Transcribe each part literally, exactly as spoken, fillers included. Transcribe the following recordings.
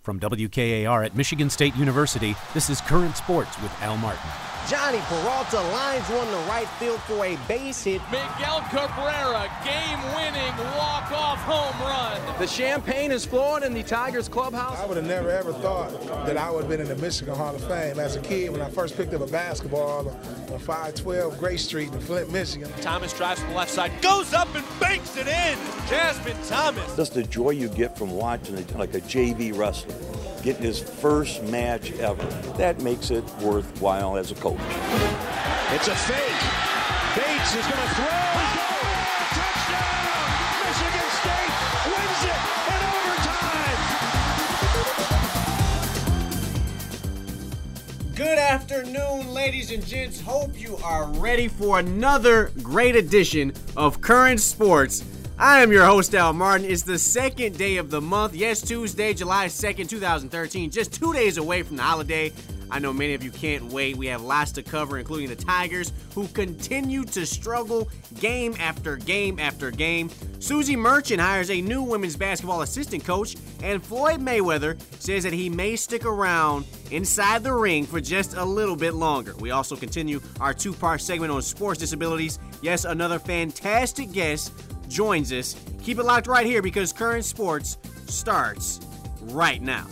From W K A R at Michigan State University, this is Current Sports with Al Martin. Johnny Peralta lines one to right field for a base hit. Miguel Cabrera, game-winning walk-off home run. The champagne is flowing in the Tigers clubhouse. I would have never, ever thought that I would have been in the Michigan Hall of Fame. As a kid, when I first picked up a basketball on five twelve Gray Street in Flint, Michigan. Thomas drives from the left side, goes up and banks it in. Jasmine Thomas. Just the joy you get from watching it, like a J V wrestler, getting his first match ever. That makes it worthwhile as a coach. It's a fake. Bates is going to throw. Touchdown! Michigan State wins it in overtime. Good afternoon, ladies and gents. Hope you are ready for another great edition of Current Sports. I am your host, Al Martin. It's the second day of the month. Yes, Tuesday, July second, twenty thirteen. Just two days away from the holiday. I know many of you can't wait. We have lots to cover, including the Tigers, who continue to struggle game after game after game. Susie Merchant hires a new women's basketball assistant coach, and Floyd Mayweather says that he may stick around inside the ring for just a little bit longer. We also continue our two-part segment on sports disabilities. Yes, another fantastic guest joins us. Keep it locked right here because Current Sports starts right now.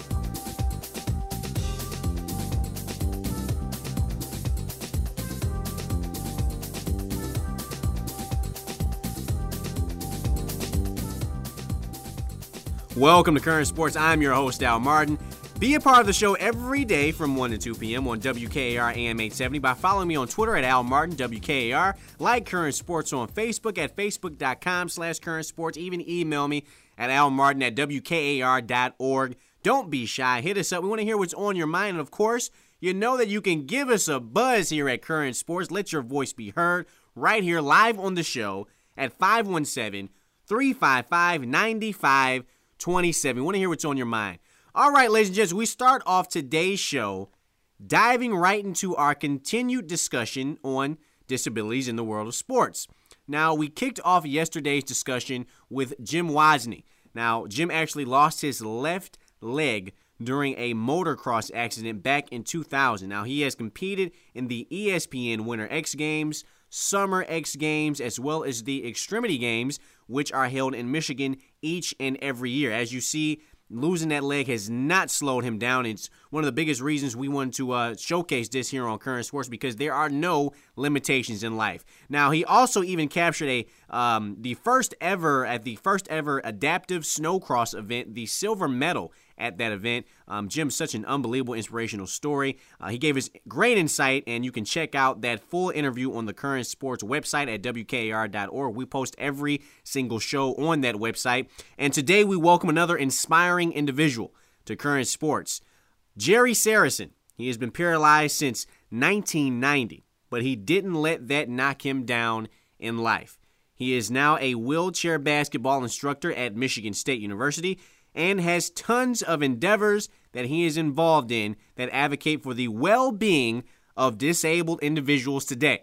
Welcome to Current Sports. I'm your host, Al Martin. Be a part of the show every day from one to two p.m. on W K A R A M eight seventy by following me on Twitter at Al Martin, W K A R. Like Current Sports on Facebook at facebook.com slash current sports. Even email me at almartin at W K A R dot org. Don't be shy. Hit us up. We want to hear what's on your mind. And, of course, you know that you can give us a buzz here at Current Sports. Let your voice be heard right here live on the show at five one seven, three five five, nine five twenty-seven. We want to hear what's on your mind. All right, ladies and gents, we start off today's show diving right into our continued discussion on disabilities in the world of sports. Now, we kicked off yesterday's discussion with Jim Wozni. Now, Jim actually lost his left leg during a motocross accident back in two thousand. Now, he has competed in the E S P N Winter X Games, Summer X Games, as well as the Extremity Games, which are held in Michigan each and every year. As you see, losing that leg has not slowed him down. It's one of the biggest reasons we wanted to uh, showcase this here on Current Sports because there are no limitations in life. Now, he also even captured a um, the first ever at the first ever adaptive snowcross event, the silver medal at that event. Um, Jim's such an unbelievable, inspirational story. Uh, he gave us great insight, and you can check out that full interview on the Current Sports website at W K A R dot org. We post every single show on that website. And today we welcome another inspiring individual to Current Sports, Jerry Saracen. He has been paralyzed since nineteen ninety, but he didn't let that knock him down in life. He is now a wheelchair basketball instructor at Michigan State University and has tons of endeavors that he is involved in that advocate for the well-being of disabled individuals today.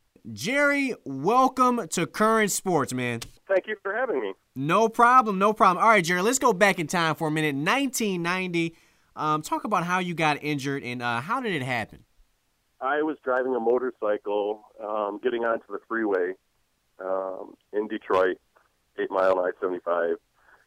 Jerry, welcome to Current Sports, man. Thank you for having me. No problem, no problem. All right, Jerry, let's go back in time for a minute. nineteen ninety, um, talk about how you got injured and uh, how did it happen? I was driving a motorcycle, um, getting onto the freeway um, in Detroit, eight mile on I seventy-five.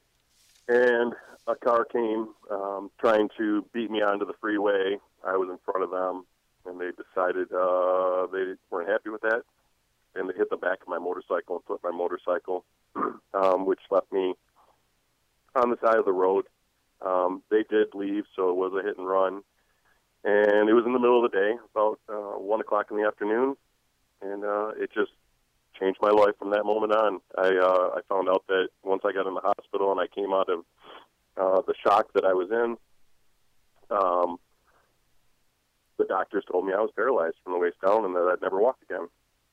And a car came um, trying to beat me onto the freeway. I was in front of them, and they decided uh, they weren't happy with that. And they hit the back of my motorcycle and flipped my motorcycle, um, which left me on the side of the road. Um, they did leave, so it was a hit and run. And it was in the middle of the day, about uh, one o'clock in the afternoon, and uh, it just changed my life from that moment on. I uh, I found out that once I got in the hospital and I came out of uh, the shock that I was in, um, the doctors told me I was paralyzed from the waist down and that I'd never walk again.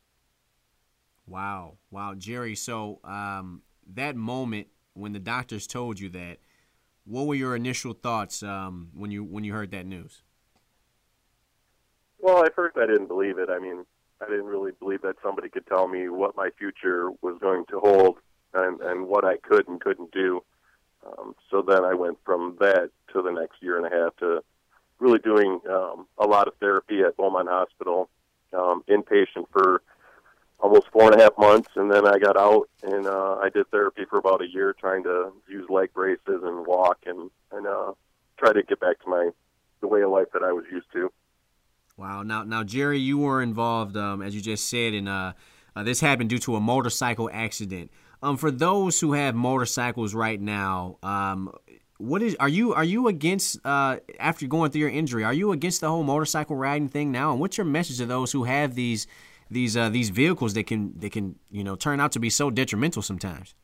Wow. Wow, Jerry, so um, that moment when the doctors told you that, what were your initial thoughts um, when you when you heard that news? Well, at first I didn't believe it. I mean, I didn't really believe that somebody could tell me what my future was going to hold and, and what I could and couldn't do. Um, so then I went from that to the next year and a half to really doing um, a lot of therapy at Beaumont Hospital, um, inpatient for almost four and a half months, and then I got out and uh, I did therapy for about a year, trying to use leg braces and walk and and uh, try to get back to my the way of life that I was used to. Wow. Now, now, Jerry, you were involved, um, as you just said, in uh, uh, this happened due to a motorcycle accident. Um, for those who have motorcycles right now, um, what is are you are you against uh, after going through your injury? Are you against the whole motorcycle riding thing now? And what's your message to those who have these these uh, these vehicles that can that can you know turn out to be so detrimental sometimes?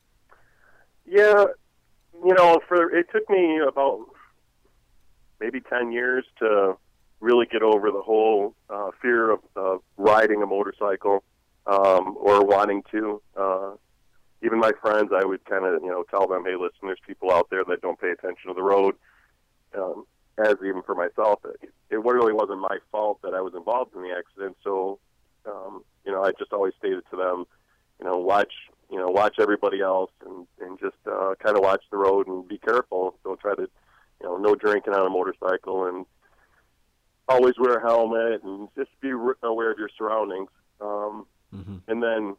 Yeah, you know, for it took me about maybe ten years to really get over the whole uh, fear of uh, riding a motorcycle um, or wanting to. Uh, even my friends, I would kind of you know tell them, hey, listen, there's people out there that don't pay attention to the road. Um, as even for myself, it, it really wasn't my fault that I was involved in the accident. So, um, you know, I just always stated to them, you know, watch, you know, watch everybody else and, and just uh, kind of watch the road and be careful. Don't try to, you know, no drinking on a motorcycle and always wear a helmet and just be aware of your surroundings. Um, mm-hmm. And then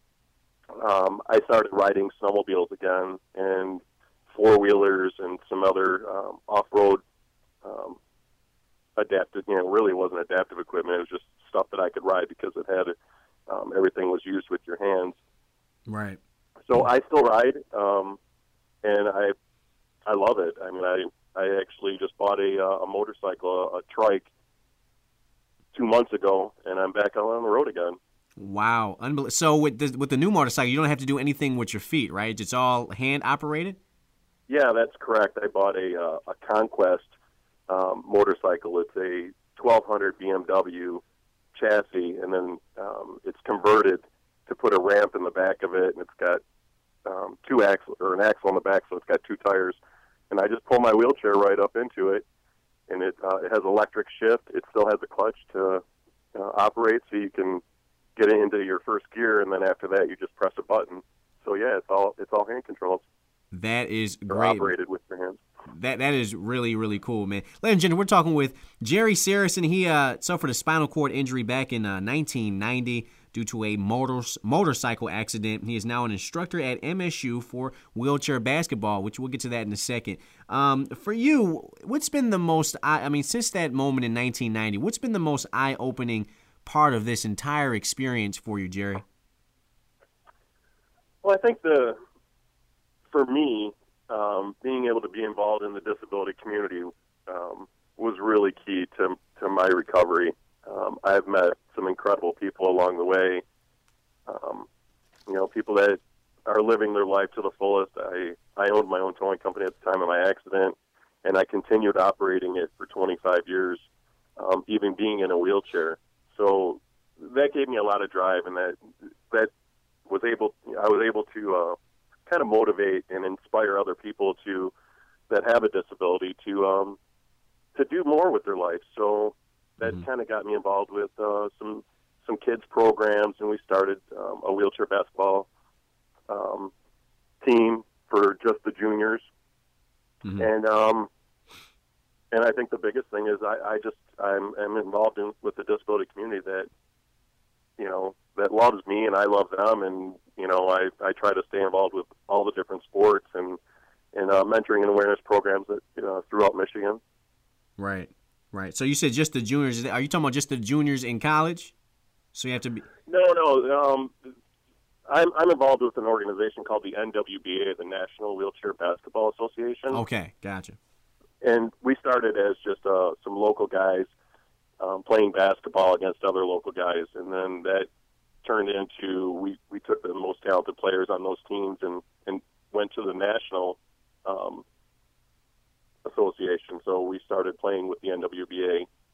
um, I started riding snowmobiles again and four-wheelers and some other um, off-road um, adaptive, you know, really wasn't adaptive equipment. It was just stuff that I could ride because it had, um, everything was used with your hands. Right. So I still ride, um, and I I love it. I mean, I, I actually just bought a, uh, a motorcycle, a, a trike, two months ago, and I'm back on the road again. Wow. Unbel- so with the, with the new motorcycle, you don't have to do anything with your feet, right? It's all hand-operated? Yeah, that's correct. I bought a uh, a Conquest um, motorcycle. It's a twelve hundred B M W chassis, and then um, it's converted to put a ramp in the back of it, and it's got um, two axle or an axle on the back, so it's got two tires. And I just pull my wheelchair right up into it, and it uh, it has electric shift. It still has a clutch to uh, operate, so you can get it into your first gear, and then after that, you just press a button. So yeah, it's all it's all hand controls. That is They're great. Operated with your hands. That that is really, really cool, man. Ladies and gentlemen, we're talking with Jerry Saracen. He uh, suffered a spinal cord injury back in uh, nineteen ninety due to a motor, motorcycle accident. He is now an instructor at M S U for wheelchair basketball, which we'll get to that in a second. Um, for you, what's been the most, I mean, since that moment in nineteen ninety, what's been the most eye-opening part of this entire experience for you, Jerry? Well, I think the... For me, um, being able to be involved in the disability community um, was really key to to my recovery. Um, I've met some incredible people along the way. Um, you know, people that are living their life to the fullest. I, I owned my own towing company at the time of my accident, and I continued operating it for twenty-five years, um, even being in a wheelchair. So that gave me a lot of drive, and that that was able. I was able to. Uh, kind of motivate and inspire other people to that have a disability to um, to do more with their life. So that mm-hmm. kind of got me involved with uh, some some kids programs, and we started um, a wheelchair basketball um, team for just the juniors. Mm-hmm. And um, and I think the biggest thing is I, I just I'm, I'm involved in with the disability community that you know that loves me and I love them, and you know, I, I try to stay involved with all the different sports and and uh, mentoring and awareness programs that you know throughout Michigan. Right, right. So you said just the juniors. Are you talking about just the juniors in college? So you have to be. No, no. Um, I'm I'm involved with an organization called the N W B A, the National Wheelchair Basketball Association. Okay, gotcha. And we started as just uh, some local guys um, playing basketball against other local guys, and then that turned into we, we took the most talented players on those teams and, and went to the national um, association. So we started playing with the N W B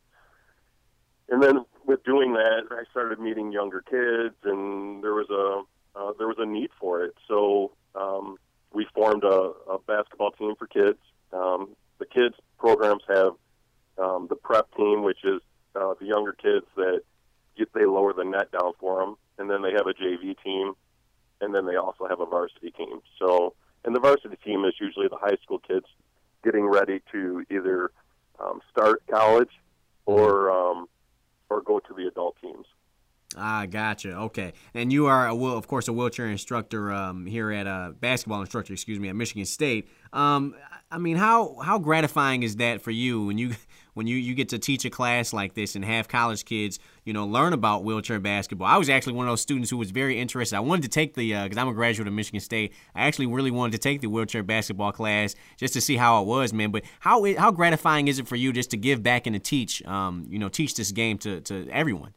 A. And then with doing that, I started meeting younger kids, and there was a uh, there was a need for it. So um, we formed a, a basketball team for kids. Um, the kids programs have um, the prep team, which is uh, the younger kids that get, they lower the net down for them. And then they have a J V team, and then they also have a varsity team. So, and the varsity team is is usually the high school kids getting ready to either um, start college or um, or go to the adult teams. Ah, gotcha. Okay, and you are, a, of course, a wheelchair instructor um, here at a basketball instructor, excuse me, at Michigan State. Um, I mean, how how gratifying is that for you when you when you, you get to teach a class like this and have college kids, you know, learn about wheelchair basketball? I was actually one of those students who was very interested. I wanted to take the because uh, I'm a graduate of Michigan State. I actually really wanted to take the wheelchair basketball class just to see how it was, man. But how how gratifying is it for you just to give back and to teach, um, you know, teach this game to to everyone?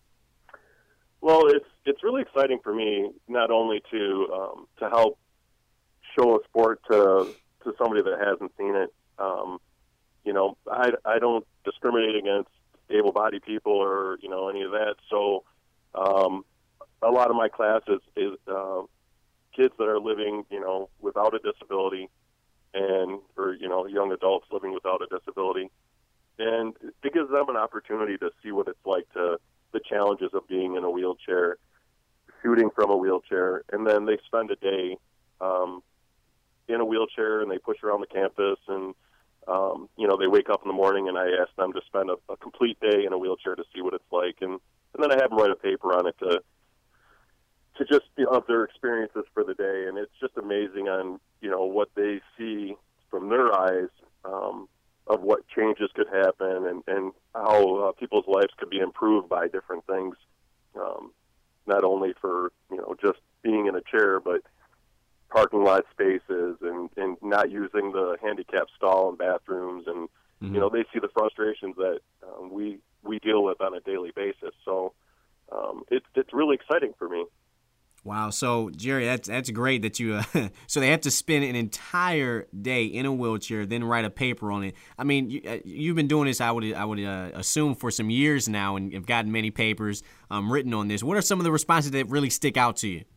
Well, it's it's really exciting for me not only to um, to help show a sport to to somebody that hasn't seen it. Um, you know, I, I don't discriminate against able-bodied people or you know any of that. So um, a lot of my classes is uh, kids that are living you know without a disability and or you know young adults living without a disability, and it gives them an opportunity to see what it's like to the challenges of being in a wheelchair, shooting from a wheelchair, and then they spend a day um, in a wheelchair and they push around the campus and, um, you know, they wake up in the morning and I ask them to spend a, a complete day in a wheelchair to see what it's like. And, and then I have them write a paper on it to to just, you know, of their experiences for the day. And it's just amazing on, you know, what they see from their eyes, um, of what changes could happen and, and how uh, people's lives could be improved by different things, um, not only for, you know, just being in a chair, but parking lot spaces and, and not using the handicap stall in bathrooms. And, mm-hmm. you know, they see the frustrations that um, we, we deal with on a daily basis. So um, it's, it's really exciting for me. Wow. So, Jerry, that's that's great that you uh, – so they have to spend an entire day in a wheelchair, then write a paper on it. I mean, you, uh, you've been doing this, I would I would uh, assume, for some years now and have gotten many papers um, written on this. What are some of the responses that really stick out to you?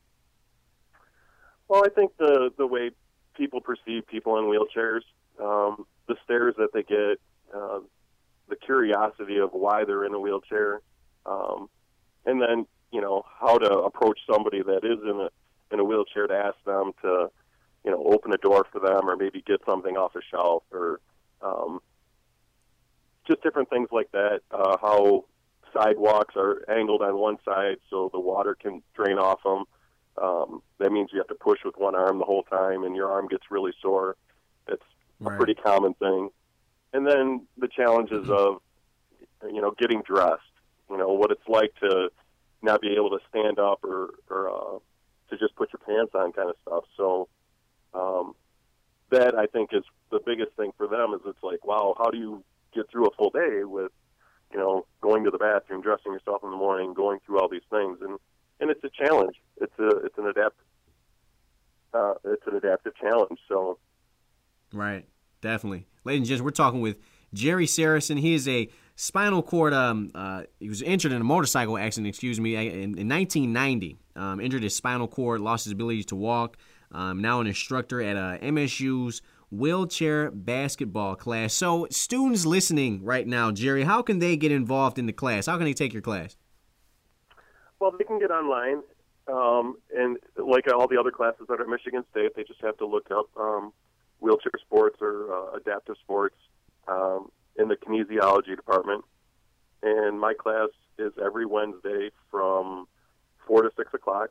Well, I think the, the way people perceive people in wheelchairs, um, the stares that they get, uh, the curiosity of why they're in a wheelchair, um, and then – you know, how to approach somebody that is in a in a wheelchair to ask them to, you know, open a door for them or maybe get something off a shelf or um, just different things like that. Uh, how sidewalks are angled on one side so the water can drain off them. Um, that means you have to push with one arm the whole time and your arm gets really sore. It's right. a pretty common thing. And then the challenges of, you know, getting dressed, you know, what it's like to not be able to stand up or, or uh, to just put your pants on kind of stuff. So um, that, I think, is the biggest thing for them is it's like, wow, how do you get through a full day with, you know, going to the bathroom, dressing yourself in the morning, going through all these things. And, and it's a challenge. It's a it's an adapt uh, it's an adaptive challenge. So right, definitely. Ladies and gents, we're talking with Jerry Saracen. He is a spinal cord, um, uh, he was injured in a motorcycle accident, excuse me, in, in nineteen ninety. Um, injured his spinal cord, lost his ability to walk. Um, now an instructor at uh, M S U's wheelchair basketball class. So students listening right now, Jerry, how can they get involved in the class? How can they take your class? Well, they can get online. Um, and like all the other classes that are at Michigan State, they just have to look up um, wheelchair sports or uh, adaptive sports. Um, in the kinesiology department, and my class is every Wednesday from four to six o'clock,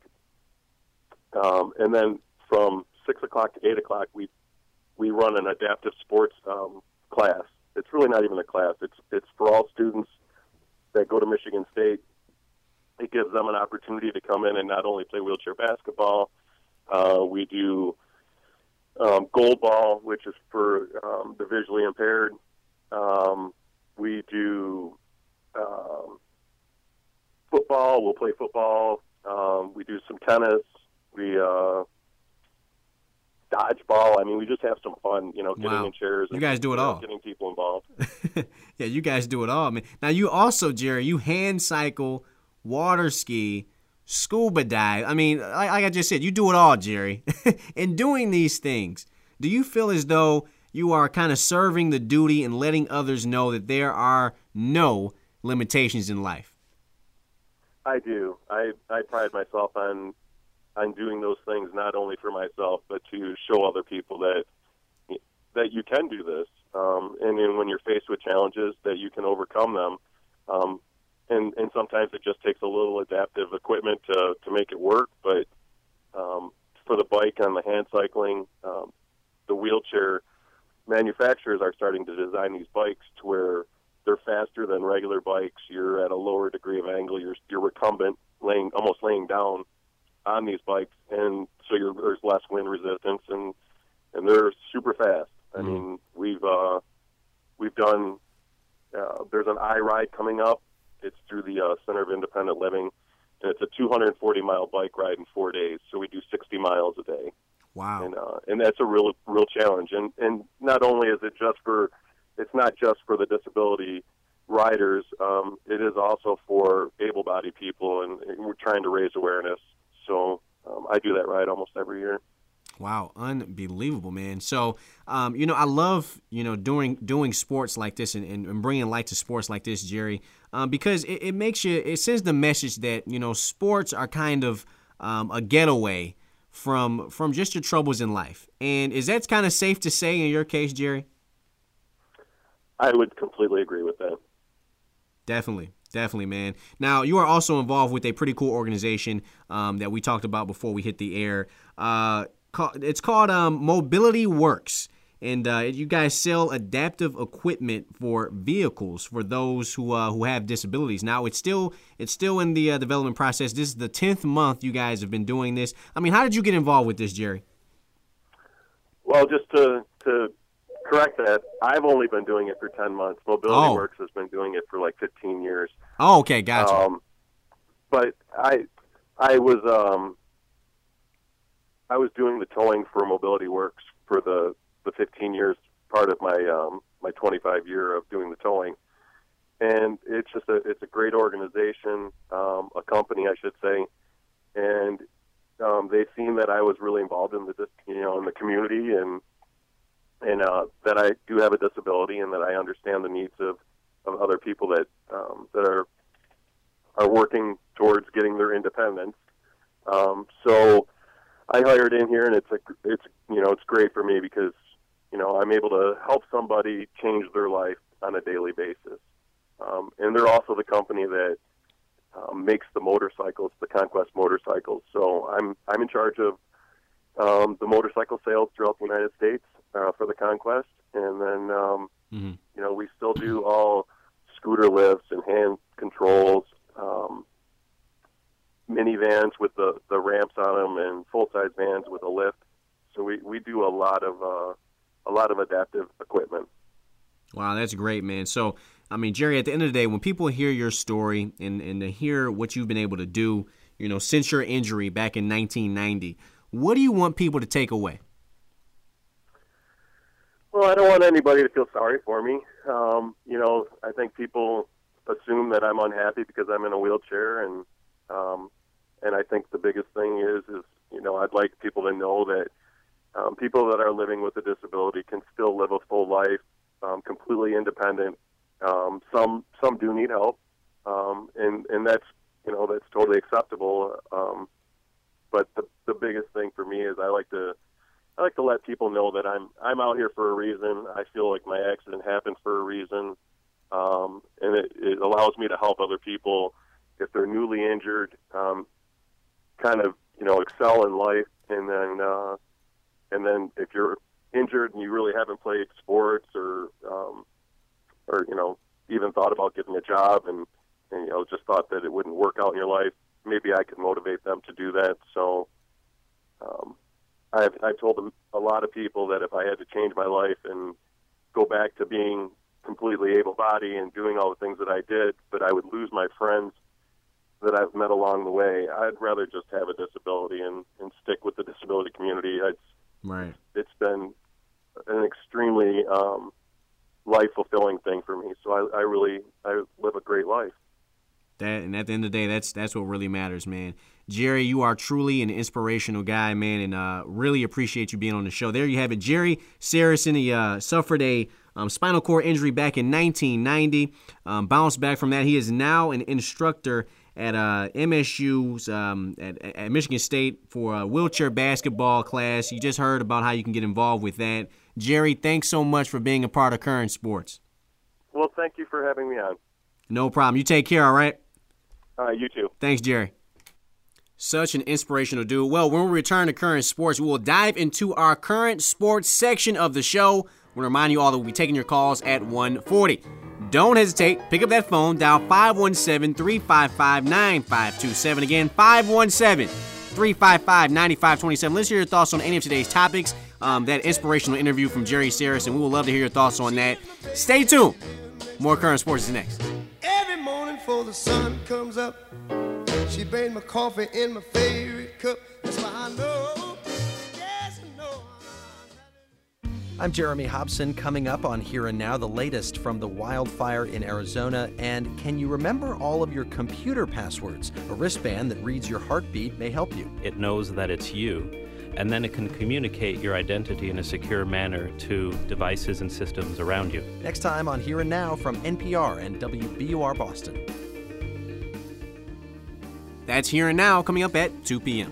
um, and then from six o'clock to eight o'clock we we run an adaptive sports um, class. It's really not even a class. It's it's for all students that go to Michigan State. It gives them an opportunity to come in and not only play wheelchair basketball. Uh, we do um, goal ball, which is for um, the visually impaired. Um, we do um, football. We'll play football. Um, we do some tennis. We uh, dodgeball. I mean, we just have some fun, you know, getting wow. in chairs. You and, guys do it you know, all. Getting people involved. Yeah, you guys do it all, man. Now, you also, Jerry, you hand cycle, water ski, scuba dive. I mean, like, like I just said, you do it all, Jerry. In doing these things, do you feel as though you are kind of serving the duty and letting others know that there are no limitations in life? I do. I, I pride myself on on doing those things not only for myself, but to show other people that that you can do this, um, and then when you're faced with challenges, that you can overcome them. Um, and, and sometimes it just takes a little adaptive equipment to, to make it work. But um, for the bike on the hand cycling, um, the wheelchair manufacturers are starting to design these bikes to where they're faster than regular bikes. You're at a lower degree of angle. You're, you're recumbent, laying almost laying down on these bikes, and so you're, there's less wind resistance, and and they're super fast. I Mm-hmm. mean, we've uh, we've done. Uh, there's an iRide coming up. It's through the uh, Center of Independent Living, and it's a two hundred forty mile bike ride in four days. So we do sixty miles a day. Wow. And uh, and that's a real real challenge. And and not only is it just for, it's not just for the disability riders. Um, it is also for able-bodied people, and, and we're trying to raise awareness. So um, I do that ride almost every year. Wow, unbelievable, man. So, um, you know, I love, you know, doing doing sports like this and, and, and bringing light to sports like this, Jerry, um, because it, it makes you, it sends the message that, you know, sports are kind of um, a getaway from from just your troubles in life. And is that kind of safe to say in your case, Jerry? I would completely agree with that. Definitely. Definitely, man. Now, you are also involved with a pretty cool organization um, that we talked about before we hit the air. Uh, it's called um, Mobility Works, and uh, you guys sell adaptive equipment for vehicles for those who uh, who have disabilities. Now, it's still it's still in the uh, development process. This is the tenth month you guys have been doing this. I mean, how did you get involved with this, Jerry? Well, just to to correct that, I've only been doing it for ten months. Mobility Oh. Works has been doing it for like fifteen years. Oh, okay, gotcha. Um, but I, I was, um, I was doing the towing for Mobility Works for the, the fifteen years part of my, um, my twenty-five year of doing the towing. And it's just a, it's a great organization, um, a company, I should say. And, um, they've seen that I was really involved in the, you know, in the community, and, and, uh, that I do have a disability, and that I understand the needs of, of other people that um, that are are working towards getting their independence. Um, so I hired in here, and it's a it's you know it's great for me because you know I'm able to help somebody change their life on a daily basis. Um, and they're also the company that um, makes the motorcycles, the Conquest motorcycles. So I'm I'm in charge of um, the motorcycle sales throughout the United States uh, for the Conquest, and then um, Mm-hmm. you know we still do all scooter lifts and hand controls, um, minivans with the, the ramps on them, and full-size vans with a lift. So we, we do a lot of uh, a lot of adaptive equipment. Wow, that's great, man. So, I mean, Jerry, at the end of the day, when people hear your story and, and to hear what you've been able to do, you know, since your injury back in nineteen ninety, what do you want people to take away? Well, I don't want anybody to feel sorry for me. Um, you know, I think people assume that I'm unhappy because I'm in a wheelchair, and um, and I think the biggest thing is, is you know, I'd like people to know that um, people that are living with a disability can still live a full life, um, completely independent. Um, some some do need help, um, and and that's you know that's totally acceptable. Um, but the the biggest thing for me is I like to. I like to let people know that I'm I'm out here for a reason. I feel like my accident happened for a reason, um, and it, it allows me to help other people if they're newly injured, um, kind of you know excel in life, and then uh, and then if you're injured and you really haven't played sports or um, or you know even thought about getting a job and, and you know just thought that it wouldn't work out in your life, maybe I could motivate them to do that. So. Um, I've, I've told a lot of people that if I had to change my life and go back to being completely able-bodied and doing all the things that I did, but I would lose my friends that I've met along the way, I'd rather just have a disability and, and stick with the disability community. It's, Right. It's been an extremely um, life-fulfilling thing for me. So I, I really I live a great life. That, and at the end of the day, that's that's what really matters, man. Jerry, you are truly an inspirational guy, man, and uh, really appreciate you being on the show. There you have it. Jerry Saracen, he uh, suffered a um, spinal cord injury back in nineteen ninety, um, bounced back from that. He is now an instructor at uh, M S U's um, at, at Michigan State for a wheelchair basketball class. You just heard about how you can get involved with that. Jerry, thanks so much for being a part of Current Sports. Well, thank you for having me on. No problem. You take care, all right? All right, you too. Thanks, Jerry. Such an inspirational dude. Well, when we return to Current Sports, we will dive into our Current Sports section of the show. I want to remind you all that we'll be taking your calls at one forty. Don't hesitate. Pick up that phone. Dial five one seven, three five five, nine five two seven. Again, five one seven, three five five, nine five two seven. Let's hear your thoughts on any of today's topics. Um, that inspirational interview from Jerry Saracen. We would love to hear your thoughts on that. Stay tuned. More Current Sports is next. Every morning before the sun comes up, she made my coffee in my favorite cup. That's why I know, yes, I know. I'm Jeremy Hobson. Coming up on Here and Now, the latest from the wildfire in Arizona. And can you remember all of your computer passwords? A wristband that reads your heartbeat may help you. It knows that it's you, and then it can communicate your identity in a secure manner to devices and systems around you. Next time on Here and Now from N P R and W B U R Boston. That's Here and Now, coming up at two p.m.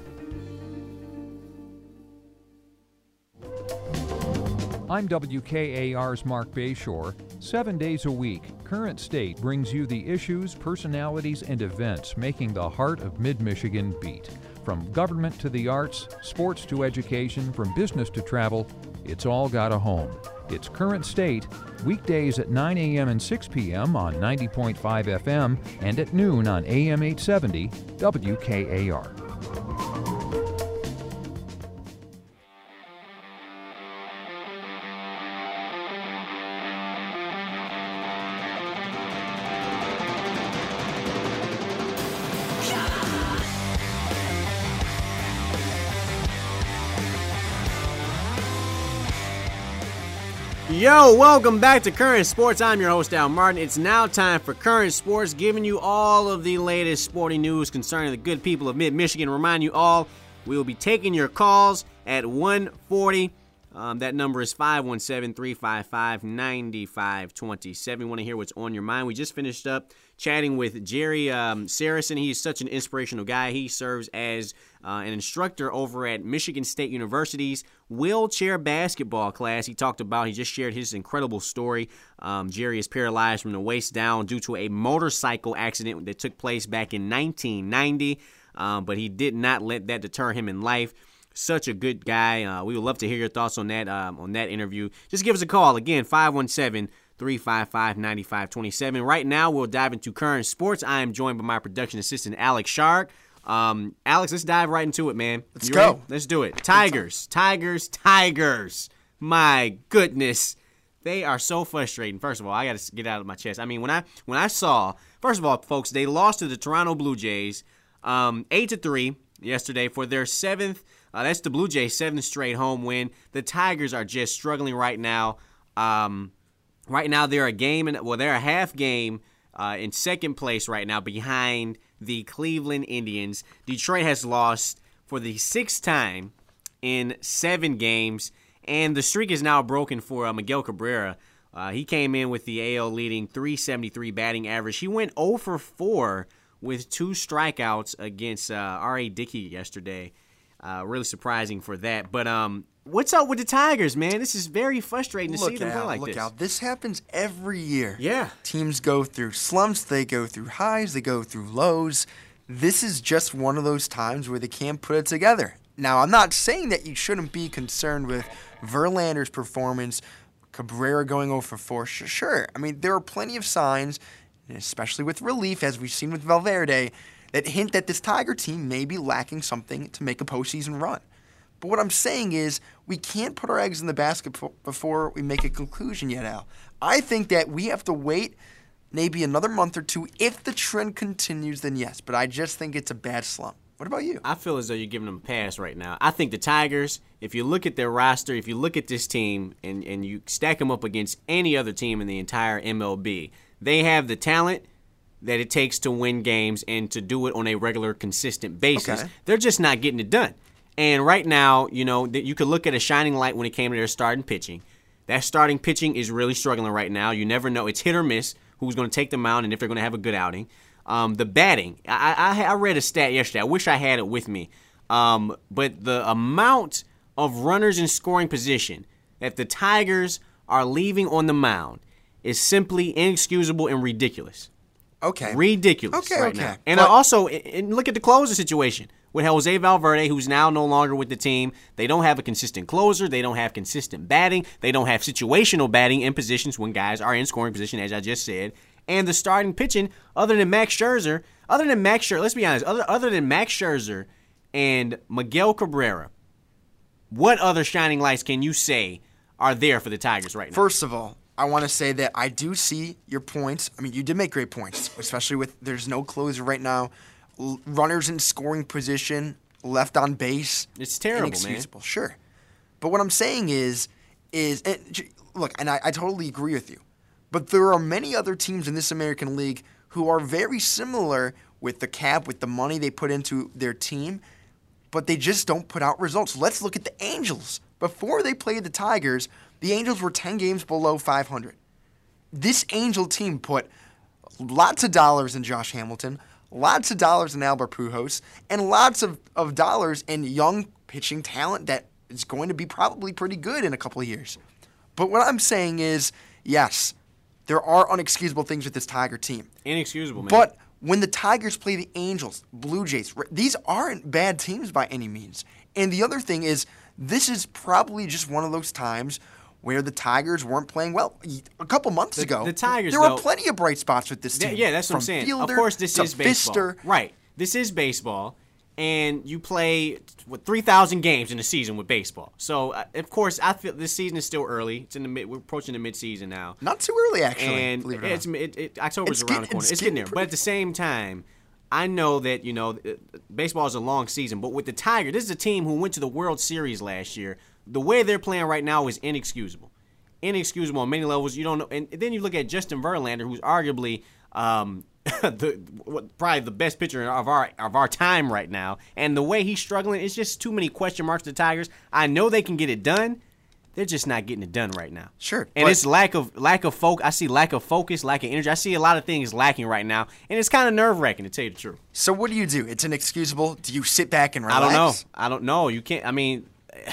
I'm W K A R's Mark Bayshore. Seven days a week, Current State brings you the issues, personalities, and events making the heart of Mid-Michigan beat. From government to the arts, sports to education, from business to travel, it's all got a home. It's Current State, weekdays at nine a.m. and six p.m. on ninety point five F M and at noon on A M eight seventy W K A R. Yo, welcome back to Current Sports. I'm your host, Al Martin. It's now time for Current Sports, giving you all of the latest sporting news concerning the good people of Mid-Michigan. Remind you all, we will be taking your calls at one forty. Um, that number is five one seven, three five five, nine five two seven. We want to hear what's on your mind. We just finished up chatting with Jerry um, Saracen. He's such an inspirational guy. He serves as uh, an instructor over at Michigan State University's wheelchair basketball class. He talked about, he just shared his incredible story. Um, Jerry is paralyzed from the waist down due to a motorcycle accident that took place back in nineteen ninety, um, but he did not let that deter him in life. Such a good guy. Uh, we would love to hear your thoughts on that um, on that interview. Just give us a call. Again, five one seven, three five five, nine five two seven. Right now, we'll dive into Current Sports. I am joined by my production assistant, Alex Shark. Um, Alex, let's dive right into it, man. Let's you go. Ready? Let's do it. Tigers, Tigers, Tigers. My goodness. They are so frustrating. First of all, I got to get out of my chest. I mean, when I when I saw, first of all, folks, they lost to the Toronto Blue Jays um, eight to three yesterday for their seventh. Uh, that's the Blue Jays' seventh straight home win. The Tigers are just struggling right now. Um, right now, they're a game, and well, they're a half game uh, in second place right now behind the Cleveland Indians. Detroit has lost for the sixth time in seven games, and the streak is now broken for uh, Miguel Cabrera. Uh, he came in with the A L leading three seventy-three batting average. He went oh for four with two strikeouts against uh, R A. Dickey yesterday. Uh, really surprising for that. But um, what's up with the Tigers, man? This is very frustrating to look see them out, play like look this. Out. This happens every year. Yeah. Teams go through slumps, they go through highs, they go through lows. This is just one of those times where they can't put it together. Now, I'm not saying that you shouldn't be concerned with Verlander's performance, Cabrera going oh for four. Sure. I mean, there are plenty of signs, especially with relief, as we've seen with Valverde, that hint that this Tiger team may be lacking something to make a postseason run. But what I'm saying is we can't put our eggs in the basket before we make a conclusion yet, Al. I think that we have to wait maybe another month or two. If the trend continues, then yes. But I just think it's a bad slump. What about you? I feel as though you're giving them a pass right now. I think the Tigers, if you look at their roster, if you look at this team and, and you stack them up against any other team in the entire M L B, they have the talent that it takes to win games and to do it on a regular, consistent basis. Okay. They're just not getting it done. And right now, you know, you could look at a shining light when it came to their starting pitching. That starting pitching is really struggling right now. You never know. It's hit or miss who's going to take them out and if they're going to have a good outing. Um, the batting, I, I, I read a stat yesterday. I wish I had it with me. Um, but the amount of runners in scoring position that the Tigers are leaving on the mound is simply inexcusable and ridiculous. Okay. Ridiculous okay, right okay. now. And but, I also, and look at the closer situation with Jose Valverde, who's now no longer with the team. They don't have a consistent closer. They don't have consistent batting. They don't have situational batting in positions when guys are in scoring position, as I just said. And the starting pitching, other than Max Scherzer, other than Max Scherzer, let's be honest, other, other than Max Scherzer and Miguel Cabrera, what other shining lights can you say are there for the Tigers right now? First of all, I want to say that I do see your points. I mean, you did make great points, especially with there's no closer right now. L- runners in scoring position, left on base. It's terrible, inexcusable. man. Sure. But what I'm saying is, is and, look, and I, I totally agree with you, but there are many other teams in this American League who are very similar with the cap, with the money they put into their team, but they just don't put out results. Let's look at the Angels. Before they played the Tigers, the Angels were ten games below five hundred. This Angel team put lots of dollars in Josh Hamilton, lots of dollars in Albert Pujols, and lots of, of dollars in young pitching talent that is going to be probably pretty good in a couple of years. But what I'm saying is, yes, there are unexcusable things with this Tiger team. Inexcusable, man. But when the Tigers play the Angels, Blue Jays, these aren't bad teams by any means. And the other thing is, this is probably just one of those times where the Tigers weren't playing well. A couple months the, ago, the Tigers, there though, were plenty of bright spots with this team. Yeah, that's what From I'm saying. Fielder of course, this to is baseball. Fister. Right. This is baseball, and you play what three thousand games in a season with baseball. So, uh, of course, I feel this season is still early. It's in the mid, we're approaching the mid-season now. Not too early, actually. And believe it or it's not. it, it, October's It's around get- the corner. it's It's, getting there, getting but at the same time, I know that, you know, baseball is a long season, but with the Tigers, this is a team who went to the World Series last year. The way they're playing right now is inexcusable. Inexcusable on many levels. You don't know, and then you look at Justin Verlander, who's arguably um, the what, probably the best pitcher of our of our time right now, and the way he's struggling, it's just too many question marks to the Tigers. I know they can get it done. They're just not getting it done right now. Sure. And it's lack of lack of focus. I see lack of focus, lack of energy. I see a lot of things lacking right now, and it's kind of nerve-wracking, to tell you the truth. So what do you do? It's inexcusable. Do you sit back and relax? I don't know. I don't know. You can't. I mean,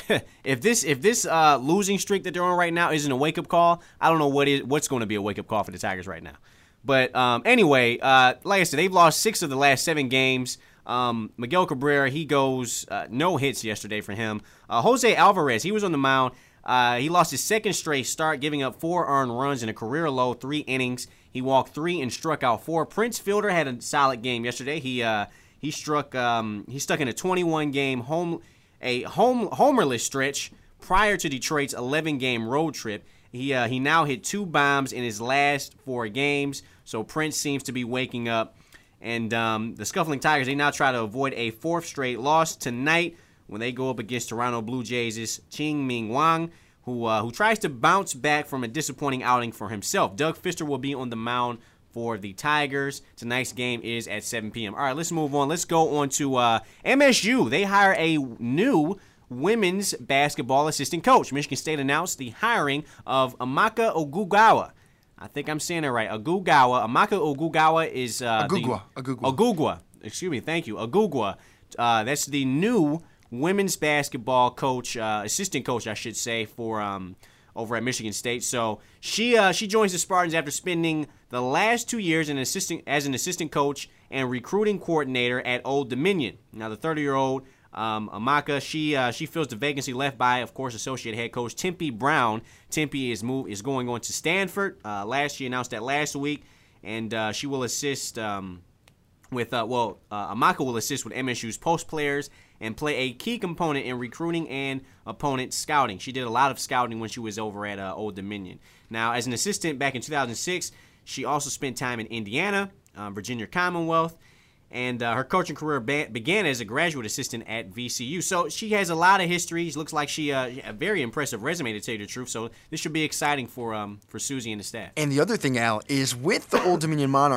if this if this uh, losing streak that they're on right now isn't a wake-up call, I don't know what is what's going to be a wake-up call for the Tigers right now. But um, anyway, uh, like I said, they've lost six of the last seven games. Um, Miguel Cabrera, he goes uh, no hits yesterday for him. Uh, Jose Alvarez, he was on the mound. Uh, he lost his second straight start, giving up four earned runs in a career-low three innings. He walked three and struck out four. Prince Fielder had a solid game yesterday. He uh, he struck um, he stuck in a twenty-one game home a home homerless stretch prior to Detroit's eleven game road trip. He uh, he now hit two bombs in his last four games. So Prince seems to be waking up. And um, the Scuffling Tigers, they now try to avoid a fourth straight loss tonight when they go up against Toronto Blue Jays' Ching-Ming Wang, who uh, who tries to bounce back from a disappointing outing for himself. Doug Fister will be on the mound for the Tigers. Tonight's game is at seven p.m. All right, let's move on. Let's go on to uh, M S U. They hire a new women's basketball assistant coach. Michigan State announced the hiring of Amaka Ogugawa. I think I'm saying it right. Ogugawa. Amaka Ogugawa is uh, Agugwa. the Agugwa. Agugwa. Excuse me. Thank you. Agugwa. Uh, that's the new women's basketball coach, uh, assistant coach, I should say, for um, over at Michigan State. So she uh, she joins the Spartans after spending the last two years in an assistant, as an assistant coach and recruiting coordinator at Old Dominion. Now, the thirty-year-old um, Amaka, she uh, she fills the vacancy left by, of course, associate head coach Tempe Brown. Tempe is move is going on to Stanford. Uh, last she announced that last week, and uh, she will assist um, with uh, well, uh, Amaka will assist with M S U's post players and play a key component in recruiting and opponent scouting. She did a lot of scouting when she was over at uh, Old Dominion. Now, as an assistant back in two thousand six, she also spent time in Indiana, uh, Virginia Commonwealth, and uh, her coaching career ba- began as a graduate assistant at V C U. So she has a lot of history. She looks like she uh, a very impressive resume, to tell you the truth. So this should be exciting for um for Susie and the staff. And the other thing, Al, is with the Old Dominion Monarchs,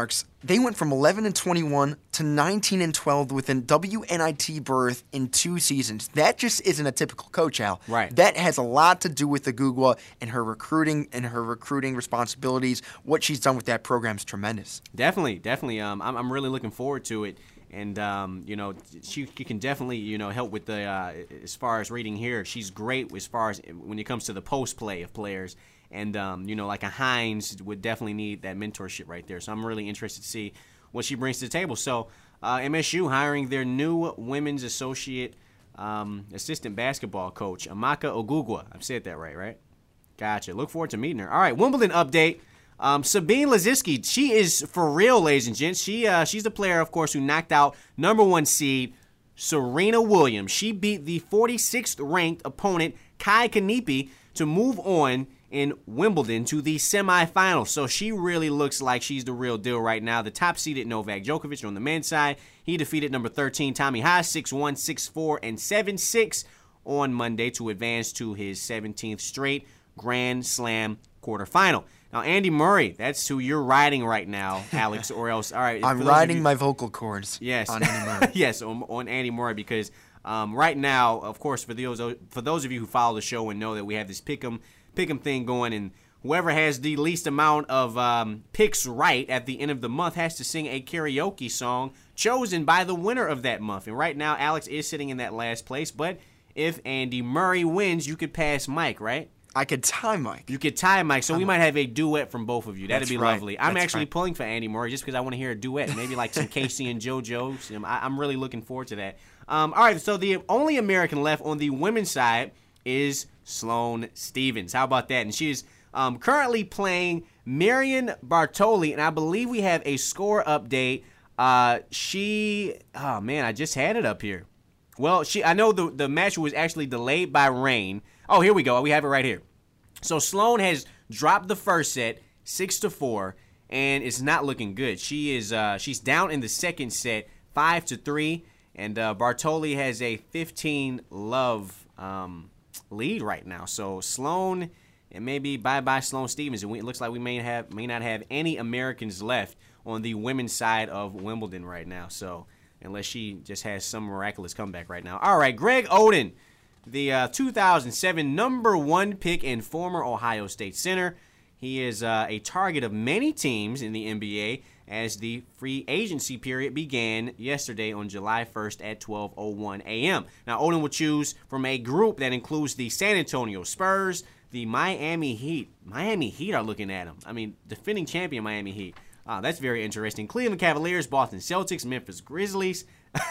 They went from eleven and twenty-one to nineteen and twelve with a W N I T berth in two seasons. That just isn't a typical coach, Al. Right. That has a lot to do with Agugwa and her recruiting and her recruiting responsibilities. What she's done with that program is tremendous. Definitely, definitely. Um, I'm, I'm really looking forward to it. And, um, you know, she, she can definitely, you know, help with the, uh, as far as reading here. She's great as far as when it comes to the post play of players. And, um, you know, like a Hines would definitely need that mentorship right there. So I'm really interested to see what she brings to the table. So uh, M S U hiring their new women's associate um, assistant basketball coach, Amaka Ogugwa. I've said that right, right? Gotcha. Look forward to meeting her. All right, Wimbledon update. Um, Sabine Laziski, she is for real, ladies and gents. She uh, She's the player, of course, who knocked out number one seed Serena Williams. She beat the forty-sixth ranked opponent, Kai Kanepi, to move on in Wimbledon to the semifinals. So she really looks like she's the real deal right now. The top-seeded Novak Djokovic on the men's side, he defeated number thirteen Tommy Haas six one, six four, and seven six on Monday to advance to his seventeenth straight Grand Slam quarterfinal. Now, Andy Murray, that's who you're riding right now, Alex, or else. All right, I'm riding you, my vocal cords yes, on Andy Murray. yes, on, on Andy Murray because um, right now, of course, for those for those of you who follow the show and know that we have this pick'em pick'em thing going, and whoever has the least amount of um, picks right at the end of the month has to sing a karaoke song chosen by the winner of that month. And right now, Alex is sitting in that last place. But if Andy Murray wins, you could pass Mike, right? I could tie Mike. You could tie Mike, so we might have a duet from both of you. That'd That's be right. lovely. I'm That's actually right. pulling for Andy Murray just because I want to hear a duet, maybe like some Casey and JoJo. Some- I- I'm really looking forward to that. Um, all right, so the only American left on the women's side is Sloane Stevens. How about that? And she is um, currently playing Marion Bartoli, and I believe we have a score update. Uh, she, oh man, I just had it up here. Well, she, I know the the match was actually delayed by rain. Oh, here we go. We have it right here. So Sloane has dropped the first set, six to four, and it's not looking good. She is uh, she's down in the second set, five to three, and uh, Bartoli has a fifteen love um, lead right now. So Sloane, and maybe bye bye Sloane Stevens. And we, it looks like we may have may not have any Americans left on the women's side of Wimbledon right now. So unless she just has some miraculous comeback right now. All right, Greg Oden, the uh, two thousand seven number one pick and former Ohio State center. He is uh, a target of many teams in the N B A as the free agency period began yesterday on July first at twelve oh one a.m. Now, Oden will choose from a group that includes the San Antonio Spurs, the Miami Heat. Miami Heat are looking at him. I mean, defending champion Miami Heat. Uh, that's very interesting. Cleveland Cavaliers, Boston Celtics, Memphis Grizzlies.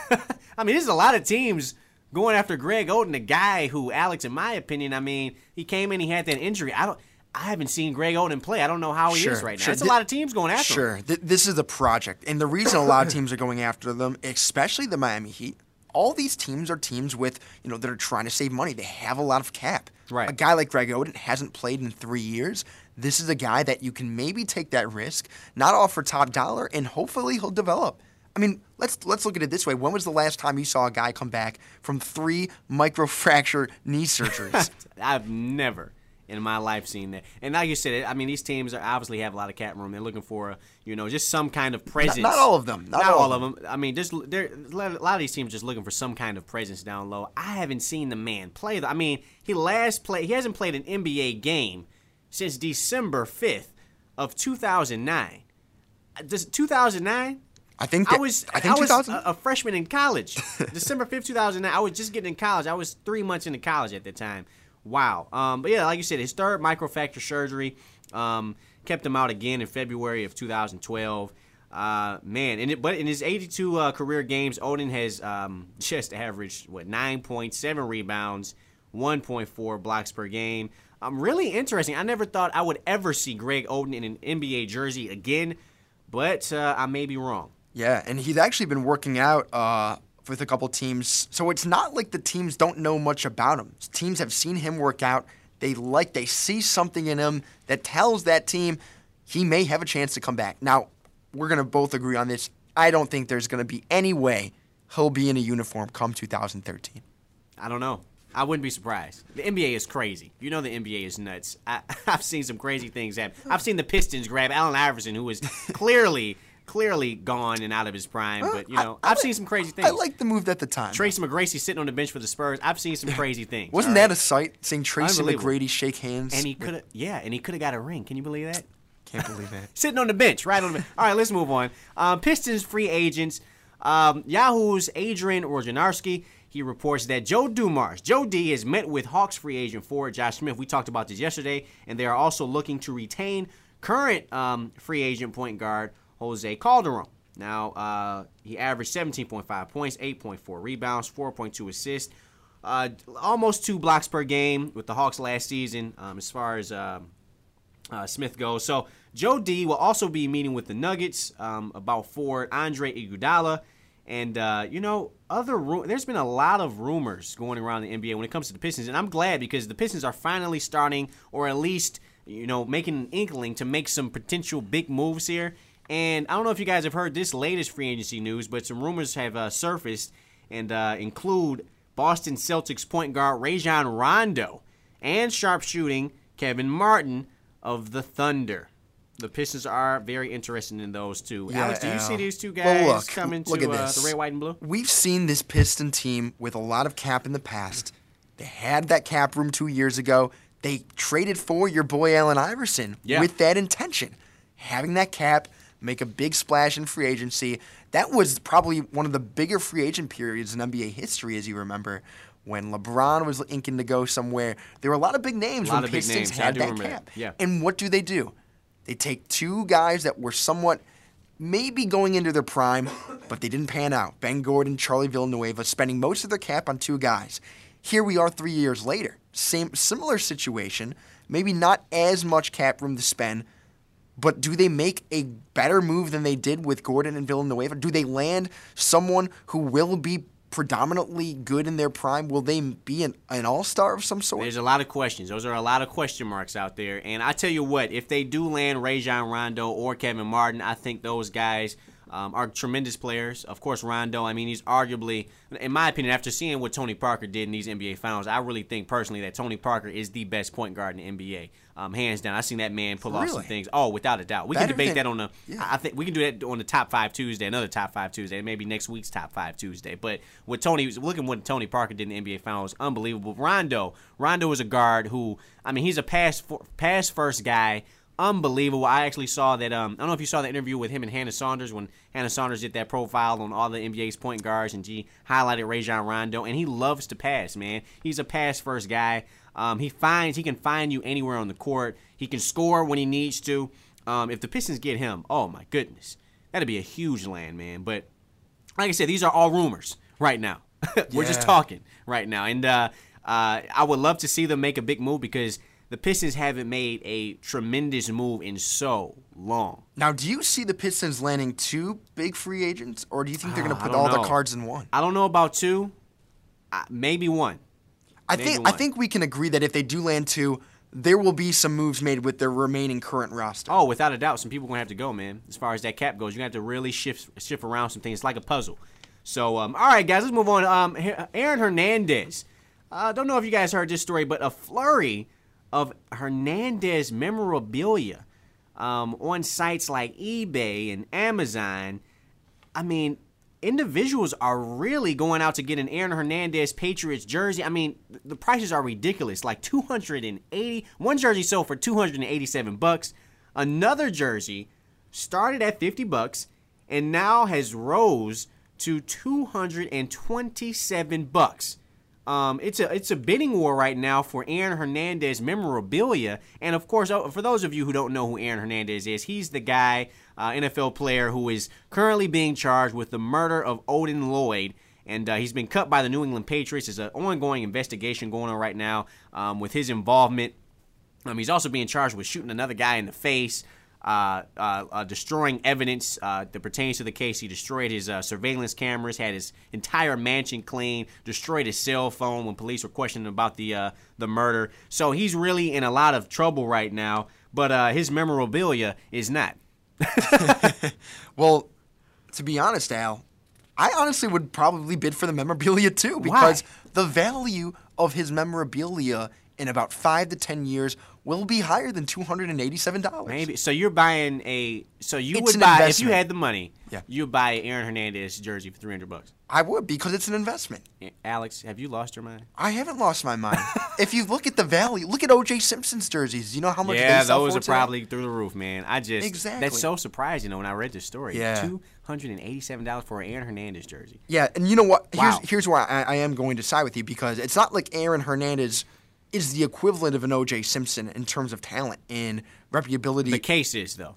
I mean, there's a lot of teams going after Greg Oden, a guy who, Alex, in my opinion, I mean, he came in, he had that injury. I don't, I haven't seen Greg Oden play. I don't know how he Sure, is right now. sure. There's a lot of teams going after Sure. him. Th- this is a project. And the reason a lot of teams are going after them, especially the Miami Heat, all these teams are teams with, you know, that are trying to save money. They have a lot of cap. Right. A guy like Greg Oden hasn't played in three years. This is a guy that you can maybe take that risk, not offer top dollar, and hopefully he'll develop. I mean, let's let's look at it this way. When was the last time you saw a guy come back from three microfracture knee surgeries? I've never in my life seen that. And like you said, I mean, these teams are obviously have a lot of cap room. They're looking for, you know, just some kind of presence. Not, not all of them. Not, Not all, all of them. I mean, just they're, a lot of these teams just looking for some kind of presence down low. I haven't seen the man play. I mean, he last played. He hasn't played an N B A game since December fifth of two thousand nine. Does two thousand nine? I think that, I was I think I was two thousand a, a freshman in college. December fifth, two thousand nine. I was just getting in college. I was three months into college at the time. Wow. Um, but yeah, like you said, his third microfracture surgery um, kept him out again in February of two thousand twelve. Uh, man, and it, but in his eighty-two uh, career games, Oden has um, just averaged what nine point seven rebounds, one point four blocks per game. Um, really interesting. I never thought I would ever see Greg Oden in an N B A jersey again, but uh, I may be wrong. Yeah, and he's actually been working out uh, with a couple teams. So it's not like the teams don't know much about him. Teams have seen him work out. They like, they see something in him that tells that team he may have a chance to come back. Now, we're going to both agree on this. I don't think there's going to be any way he'll be in a uniform come two thousand thirteen. I don't know. I wouldn't be surprised. The N B A is crazy. You know the N B A is nuts. I, I've seen some crazy things happen. I've seen the Pistons grab Allen Iverson, who is clearly clearly gone and out of his prime. But, you know, I, I I've like, seen some crazy things. I like the move at the time. Tracy McGrady sitting on the bench for the Spurs. I've seen some crazy things. Wasn't right? that a sight, seeing Tracy McGrady shake hands? And he could have, yeah, and he could have got a ring. Can you believe that? Can't believe that. Sitting on the bench, right on the bench. All right, let's move on. Um, Pistons free agents. Um, Yahoo's Adrian Wojnarowski, he reports that Joe Dumars, Joe D, has met with Hawks free agent forward Josh Smith. We talked about this yesterday, and they are also looking to retain current um, free agent point guard Jose Calderon. Now, uh, he averaged seventeen point five points, eight point four rebounds, four point two assists, uh, almost two blocks per game with the Hawks last season um, as far as uh, uh, Smith goes. So Joe D will also be meeting with the Nuggets um, about forward Andre Iguodala. And, uh, you know, other ru- there's been a lot of rumors going around the N B A when it comes to the Pistons. And I'm glad because the Pistons are finally starting, or at least, you know, making an inkling to make some potential big moves here. And I don't know if you guys have heard this latest free agency news, but some rumors have uh, surfaced and uh, include Boston Celtics point guard Rajon Rondo and sharpshooting Kevin Martin of the Thunder. The Pistons are very interested in those two. Yeah, Alex, do you uh, see these two guys well, look, coming look to at uh, this. the red, white, and blue? We've seen this Piston team with a lot of cap in the past. They had that cap room two years ago. They traded for your boy Allen Iverson yeah. with that intention. Having that cap, make a big splash in free agency. That was probably one of the bigger free agent periods in N B A history, as you remember. When LeBron was inking to go somewhere, there were a lot of big names when Pistons had that cap. That. Yeah. And what do they do? They take two guys that were somewhat maybe going into their prime, but they didn't pan out. Ben Gordon, Charlie Villanueva, spending most of their cap on two guys. Here we are three years later. Same, similar situation, maybe not as much cap room to spend, but do they make a better move than they did with Gordon and Villanueva? Do they land someone who will be predominantly good in their prime? Will they be an, an all-star of some sort? There's a lot of questions. Those are a lot of question marks out there. And I tell you what, if they do land Rajon Rondo or Kevin Martin, I think those guys um, are tremendous players. Of course, Rondo, I mean, he's arguably, in my opinion, after seeing what Tony Parker did in these N B A Finals, I really think personally that Tony Parker is the best point guard in the N B A. Um, hands down. I've seen that man pull really? off some things. Oh, without a doubt. We Better can debate than, that on the yeah. I think we can do that on the Top Five Tuesday, another Top Five Tuesday, maybe next week's Top Five Tuesday. But what Tony looking what Tony Parker did in the N B A Finals, unbelievable. Rondo, Rondo is a guard who, I mean, he's a pass for, pass first guy. Unbelievable. I actually saw that. Um, I don't know if you saw the interview with him and Hannah Saunders when Hannah Saunders did that profile on all the N B A's point guards, and she highlighted Rajon Rondo, and he loves to pass, man. He's a pass first guy. Um, he finds he can find you anywhere on the court. He can score when he needs to. Um, if the Pistons get him, oh my goodness, that'd be a huge land, man. But like I said, these are all rumors right now. We're yeah. just talking right now, and uh, uh, I would love to see them make a big move because the Pistons haven't made a tremendous move in so long. Now, do you see the Pistons landing two big free agents, or do you think they're going to Uh, put I all don't the know. cards in one? I don't know about two. Uh, maybe one. I Maybe think one. I think we can agree that if they do land two, there will be some moves made with their remaining current roster. Oh, without a doubt, some people are going to have to go, man. As far as that cap goes, you're going to have to really shift shift around some things. It's like a puzzle. So, um, all right, guys, let's move on. Um, Aaron Hernandez. I uh, don't know if you guys heard this story, but a flurry of Hernandez memorabilia um, on sites like eBay and Amazon. I mean, individuals are really going out to get an Aaron Hernandez Patriots jersey. I mean, the prices are ridiculous. Like two hundred eighty. One jersey sold for two hundred eighty-seven bucks. Another jersey started at fifty bucks and now has rose to two hundred twenty-seven bucks. Um, it's a it's a bidding war right now for Aaron Hernandez memorabilia, and of course, for those of you who don't know who Aaron Hernandez is, he's the guy, uh, N F L player who is currently being charged with the murder of Odin Lloyd, and uh, he's been cut by the New England Patriots. There's an ongoing investigation going on right now um, with his involvement. Um, he's also being charged with shooting another guy in the face. Uh, uh, uh, destroying evidence uh, that pertains to the case. He destroyed his uh, surveillance cameras, had his entire mansion cleaned, destroyed his cell phone when police were questioning about the uh, the murder. So he's really in a lot of trouble right now, but uh, his memorabilia is not. Well, to be honest, Al, I honestly would probably bid for the memorabilia too because Why? the value of his memorabilia in about five to ten years will be higher than two hundred eighty-seven dollars. Maybe. So you're buying a. So you It's would an buy investment. if you had the money. Yeah. You would buy an Aaron Hernandez jersey for three hundred bucks. I would, because it's an investment. Alex, have you lost your mind? I haven't lost my mind. If you look at the value, look at O J Simpson's jerseys. You know how much Yeah, they sell those for are today? probably through the roof, man. I just Exactly. That's so surprising, you know, when I read this story. Yeah. Two hundred and eighty-seven dollars for an Aaron Hernandez jersey. Yeah, and you know what? Wow. Here's here's why I, I am going to side with you, because it's not like Aaron Hernandez is the equivalent of an O J Simpson in terms of talent and reputability. The case is, though.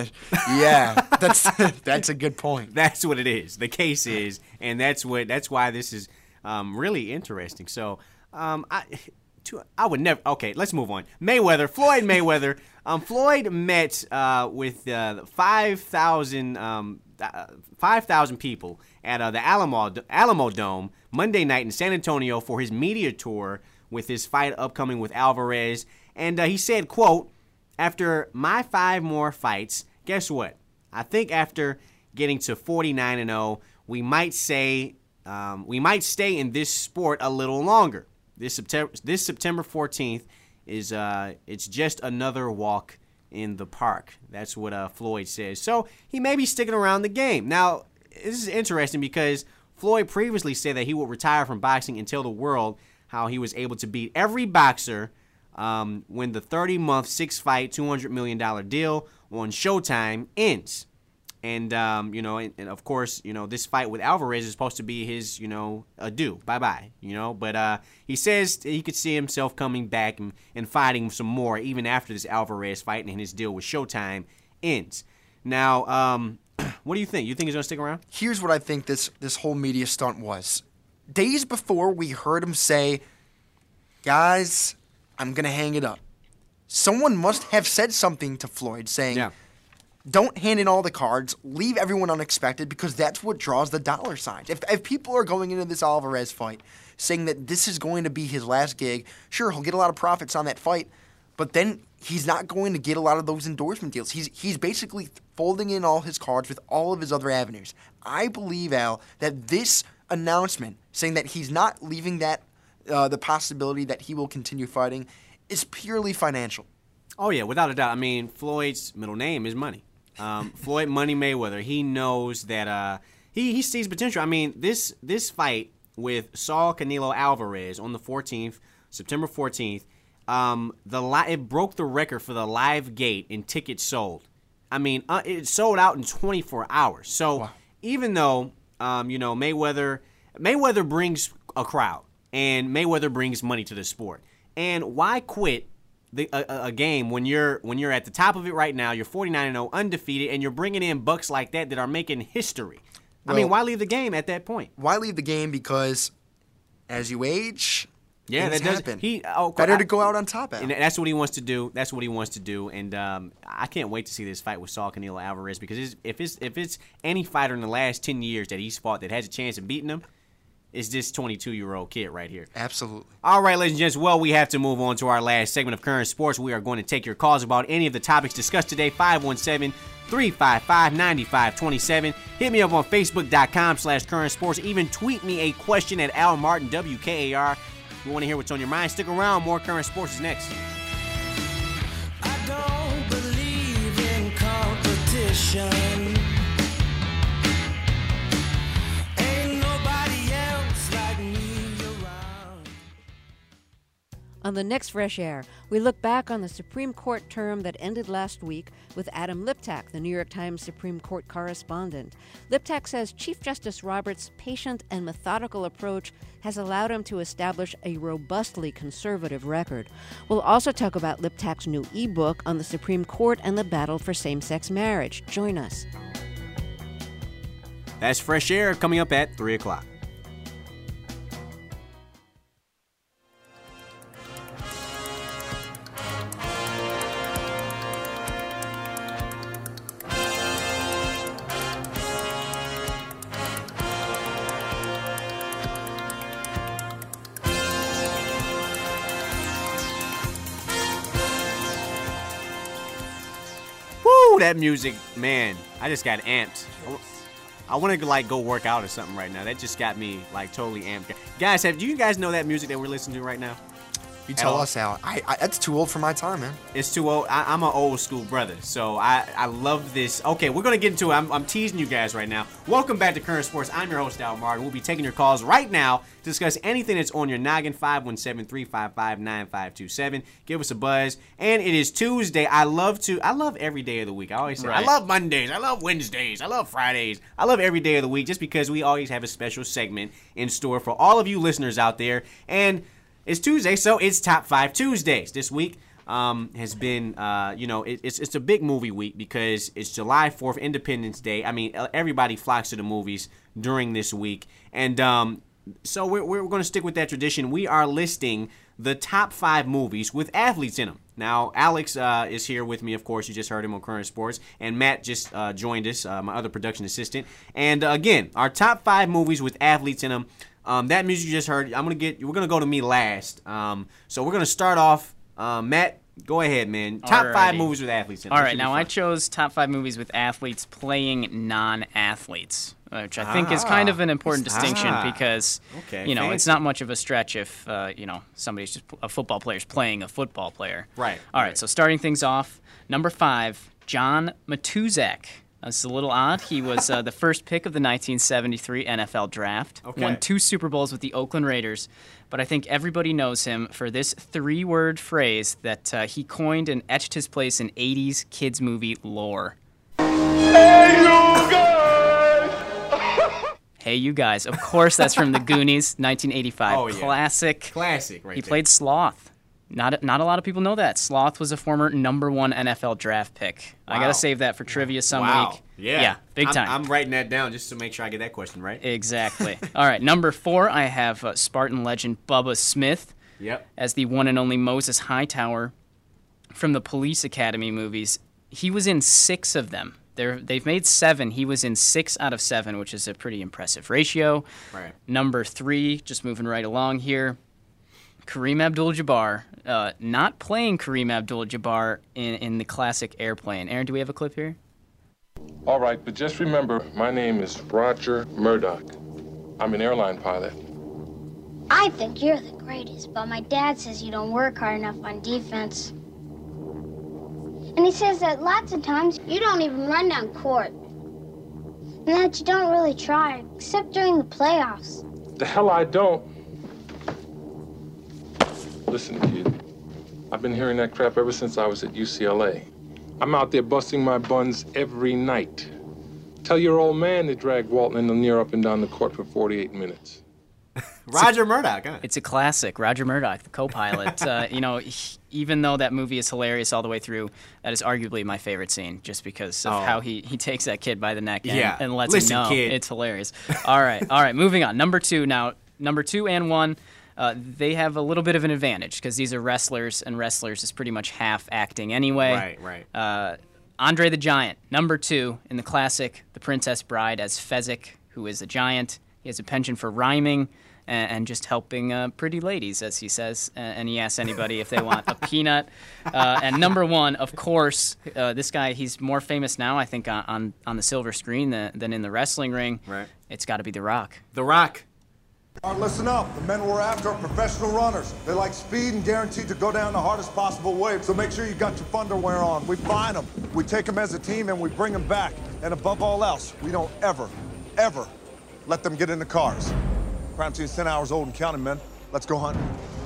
Yeah, that's that's a good point. That's what it is. The case is, and that's what that's why this is um, really interesting. So, um, I to, I would never. Okay, let's move on. Mayweather, Floyd Mayweather. Um, Floyd met uh, with uh, five thousand um, uh, five thousand people at uh, the Alamo Alamo Dome Monday night in San Antonio for his media tour with his fight upcoming with Alvarez, and uh, he said, "quote After my five more fights, guess what? I think after getting to forty-nine and oh, we might say um, we might stay in this sport a little longer. This September, this September fourteenth is uh, it's just another walk in the park." That's what uh, Floyd says. So he may be sticking around the game. Now, this is interesting because Floyd previously said that he would retire from boxing and tell the world how he was able to beat every boxer um, when the thirty-month, six-fight, two hundred million dollars deal on Showtime ends. And, um, you know, and, and of course, you know, this fight with Alvarez is supposed to be his, you know, adieu, bye-bye, you know. But uh, he says he could see himself coming back and, and fighting some more even after this Alvarez fight and his deal with Showtime ends. Now, um, what do you think? You think he's going to stick around? Here's what I think this this whole media stunt was. Days before, we heard him say, "Guys, I'm going to hang it up." Someone must have said something to Floyd saying, yeah. Don't hand in all the cards. Leave everyone unexpected, because that's what draws the dollar signs. If, if people are going into this Alvarez fight saying that this is going to be his last gig, sure, he'll get a lot of profits on that fight, but then he's not going to get a lot of those endorsement deals. He's he's basically folding in all his cards with all of his other avenues. I believe, Al, that this announcement saying that he's not leaving that uh, the possibility that he will continue fighting is purely financial. Oh, yeah, without a doubt. I mean, Floyd's middle name is Money. Um, Floyd Money Mayweather. He knows that uh, he, he sees potential. I mean, this this fight with Saul Canelo Alvarez on the fourteenth, September fourteenth, um, the li- it broke the record for the live gate in tickets sold. I mean, uh, it sold out in twenty-four hours. So wow. even though, um, you know, Mayweather, Mayweather brings a crowd, and Mayweather brings money to the sport. And why quit The, a, a game when you're when you're at the top of it right now? You're forty-nine and oh, undefeated, and you're bringing in bucks like that that are making history. Well, I mean, why leave the game at that point? Why leave the game? Because as you age, yeah, things that does happen. He oh, better I, to go out on top. Al. And that's what he wants to do. That's what he wants to do. And um, I can't wait to see this fight with Saul Canelo Alvarez, because it's, if it's if it's any fighter in the last ten years that he's fought that has a chance of beating him, it's this twenty-two-year-old kid right here. Absolutely. All right, ladies and gents, well, we have to move on to our last segment of Current Sports. We are going to take your calls about any of the topics discussed today, five one seven, three five five, nine five two seven. Hit me up on Facebook.com slash Current Sports. Even tweet me a question at Al Martin, W K A R. If you want to hear what's on your mind, stick around. More Current Sports is next. I don't believe in competition. On the next Fresh Air, we look back on the Supreme Court term that ended last week with Adam Liptak, the New York Times Supreme Court correspondent. Liptak says Chief Justice Roberts' patient and methodical approach has allowed him to establish a robustly conservative record. We'll also talk about Liptak's new ebook on the Supreme Court and the battle for same-sex marriage. Join us. That's Fresh Air coming up at three o'clock. That music, man, I just got amped. I want to like go work out or something right now. That just got me like totally amped. Guys, have do you guys know that music that we're listening to right now? You tell us, Al. I, I, that's too old for my time, man. It's too old. I, I'm an old school brother, so I, I love this. Okay, we're going to get into it. I'm, I'm teasing you guys right now. Welcome back to Current Sports. I'm your host, Al Martin. We'll be taking your calls right now to discuss anything that's on your noggin, five one seven, three five five, nine five two seven. Give us a buzz. And it is Tuesday. I love to, I love every day of the week. I always say, right. I love Mondays. I love Wednesdays. I love Fridays. I love every day of the week just because we always have a special segment in store for all of you listeners out there. And it's Tuesday, so it's Top five Tuesdays. This week um, has been, uh, you know, it, it's it's a big movie week because it's July fourth, Independence Day. I mean, everybody flocks to the movies during this week. And um, so we're, we're going to stick with that tradition. We are listing the top five movies with athletes in them. Now, Alex uh, is here with me, of course. You just heard him on Current Sports. And Matt just uh, joined us, uh, my other production assistant. And, uh, again, our top five movies with athletes in them. Um, that music you just heard, I'm gonna get. We're gonna go to me last. Um, so we're gonna start off. Uh, Matt, go ahead, man. Top Alrighty. five movies with athletes in them. All right, now I chose top five movies with athletes playing non-athletes, which I think ah, is kind of an important distinction ah, because okay, you know fancy. It's not much of a stretch if uh, you know somebody's just a football player's playing a football player. Right. All right. right. So starting things off, number five, John Matuszak. This is a little odd. He was uh, the first pick of the nineteen seventy-three N F L Draft. Okay. Won two Super Bowls with the Oakland Raiders. But I think everybody knows him for this three-word phrase that uh, he coined and etched his place in eighties kids movie lore. Hey, you guys! Hey, you guys. Of course, that's from The Goonies, nineteen eighty-five. Oh, yeah. Classic. Classic, right He there. played Sloth. Not not a lot of people know that. Sloth was a former number one N F L draft pick. Wow. I got to save that for trivia some wow. week. Yeah. Yeah, big I'm, time. I'm writing that down just to make sure I get that question right. Exactly. All right, number four, I have uh, Spartan legend Bubba Smith yep. as the one and only Moses Hightower from the Police Academy movies. He was in six of them. They're, they've made seven. He was in six out of seven, which is a pretty impressive ratio. Right. Number three, just moving right along here, Kareem Abdul-Jabbar, uh, not playing Kareem Abdul-Jabbar in, in the classic Airplane. Aaron, do we have a clip here? All right, but just remember, my name is Roger Murdoch. I'm an airline pilot. I think you're the greatest, but my dad says you don't work hard enough on defense. And he says that lots of times you don't even run down court. And that you don't really try, except during the playoffs. The hell I don't. Listen, kid, I've been hearing that crap ever since I was at U C L A. I'm out there busting my buns every night. Tell your old man to drag Walton and Lanier up and down the court for forty-eight minutes. Roger Murdoch, huh? It's a classic. Roger Murdoch, the co-pilot. uh, you know, he, even though that movie is hilarious all the way through, that is arguably my favorite scene, just because of Oh. how he, he takes that kid by the neck and, Yeah. and lets Listen, him know. kid. It's hilarious. All right, all right, moving on. Number two now. Number two and one, uh, they have a little bit of an advantage because these are wrestlers, and wrestlers is pretty much half acting anyway. Right, right. Uh, Andre the Giant, number two in the classic The Princess Bride as Fezzik, who is a giant. He has a penchant for rhyming and, and just helping uh, pretty ladies, as he says, uh, and he asks anybody if they want a peanut. Uh, and number one, of course, uh, this guy, he's more famous now, I think, on, on, on the silver screen than, than in the wrestling ring. Right. It's got to be The Rock. The Rock. All right, listen up. The men we're after are professional runners. They like speed and guaranteed to go down the hardest possible way. So make sure you got your underwear on. We find them, we take them as a team, and we bring them back. And above all else, we don't ever, ever let them get in the cars. Crime scene's ten hours old and counting, men. Let's go hunting.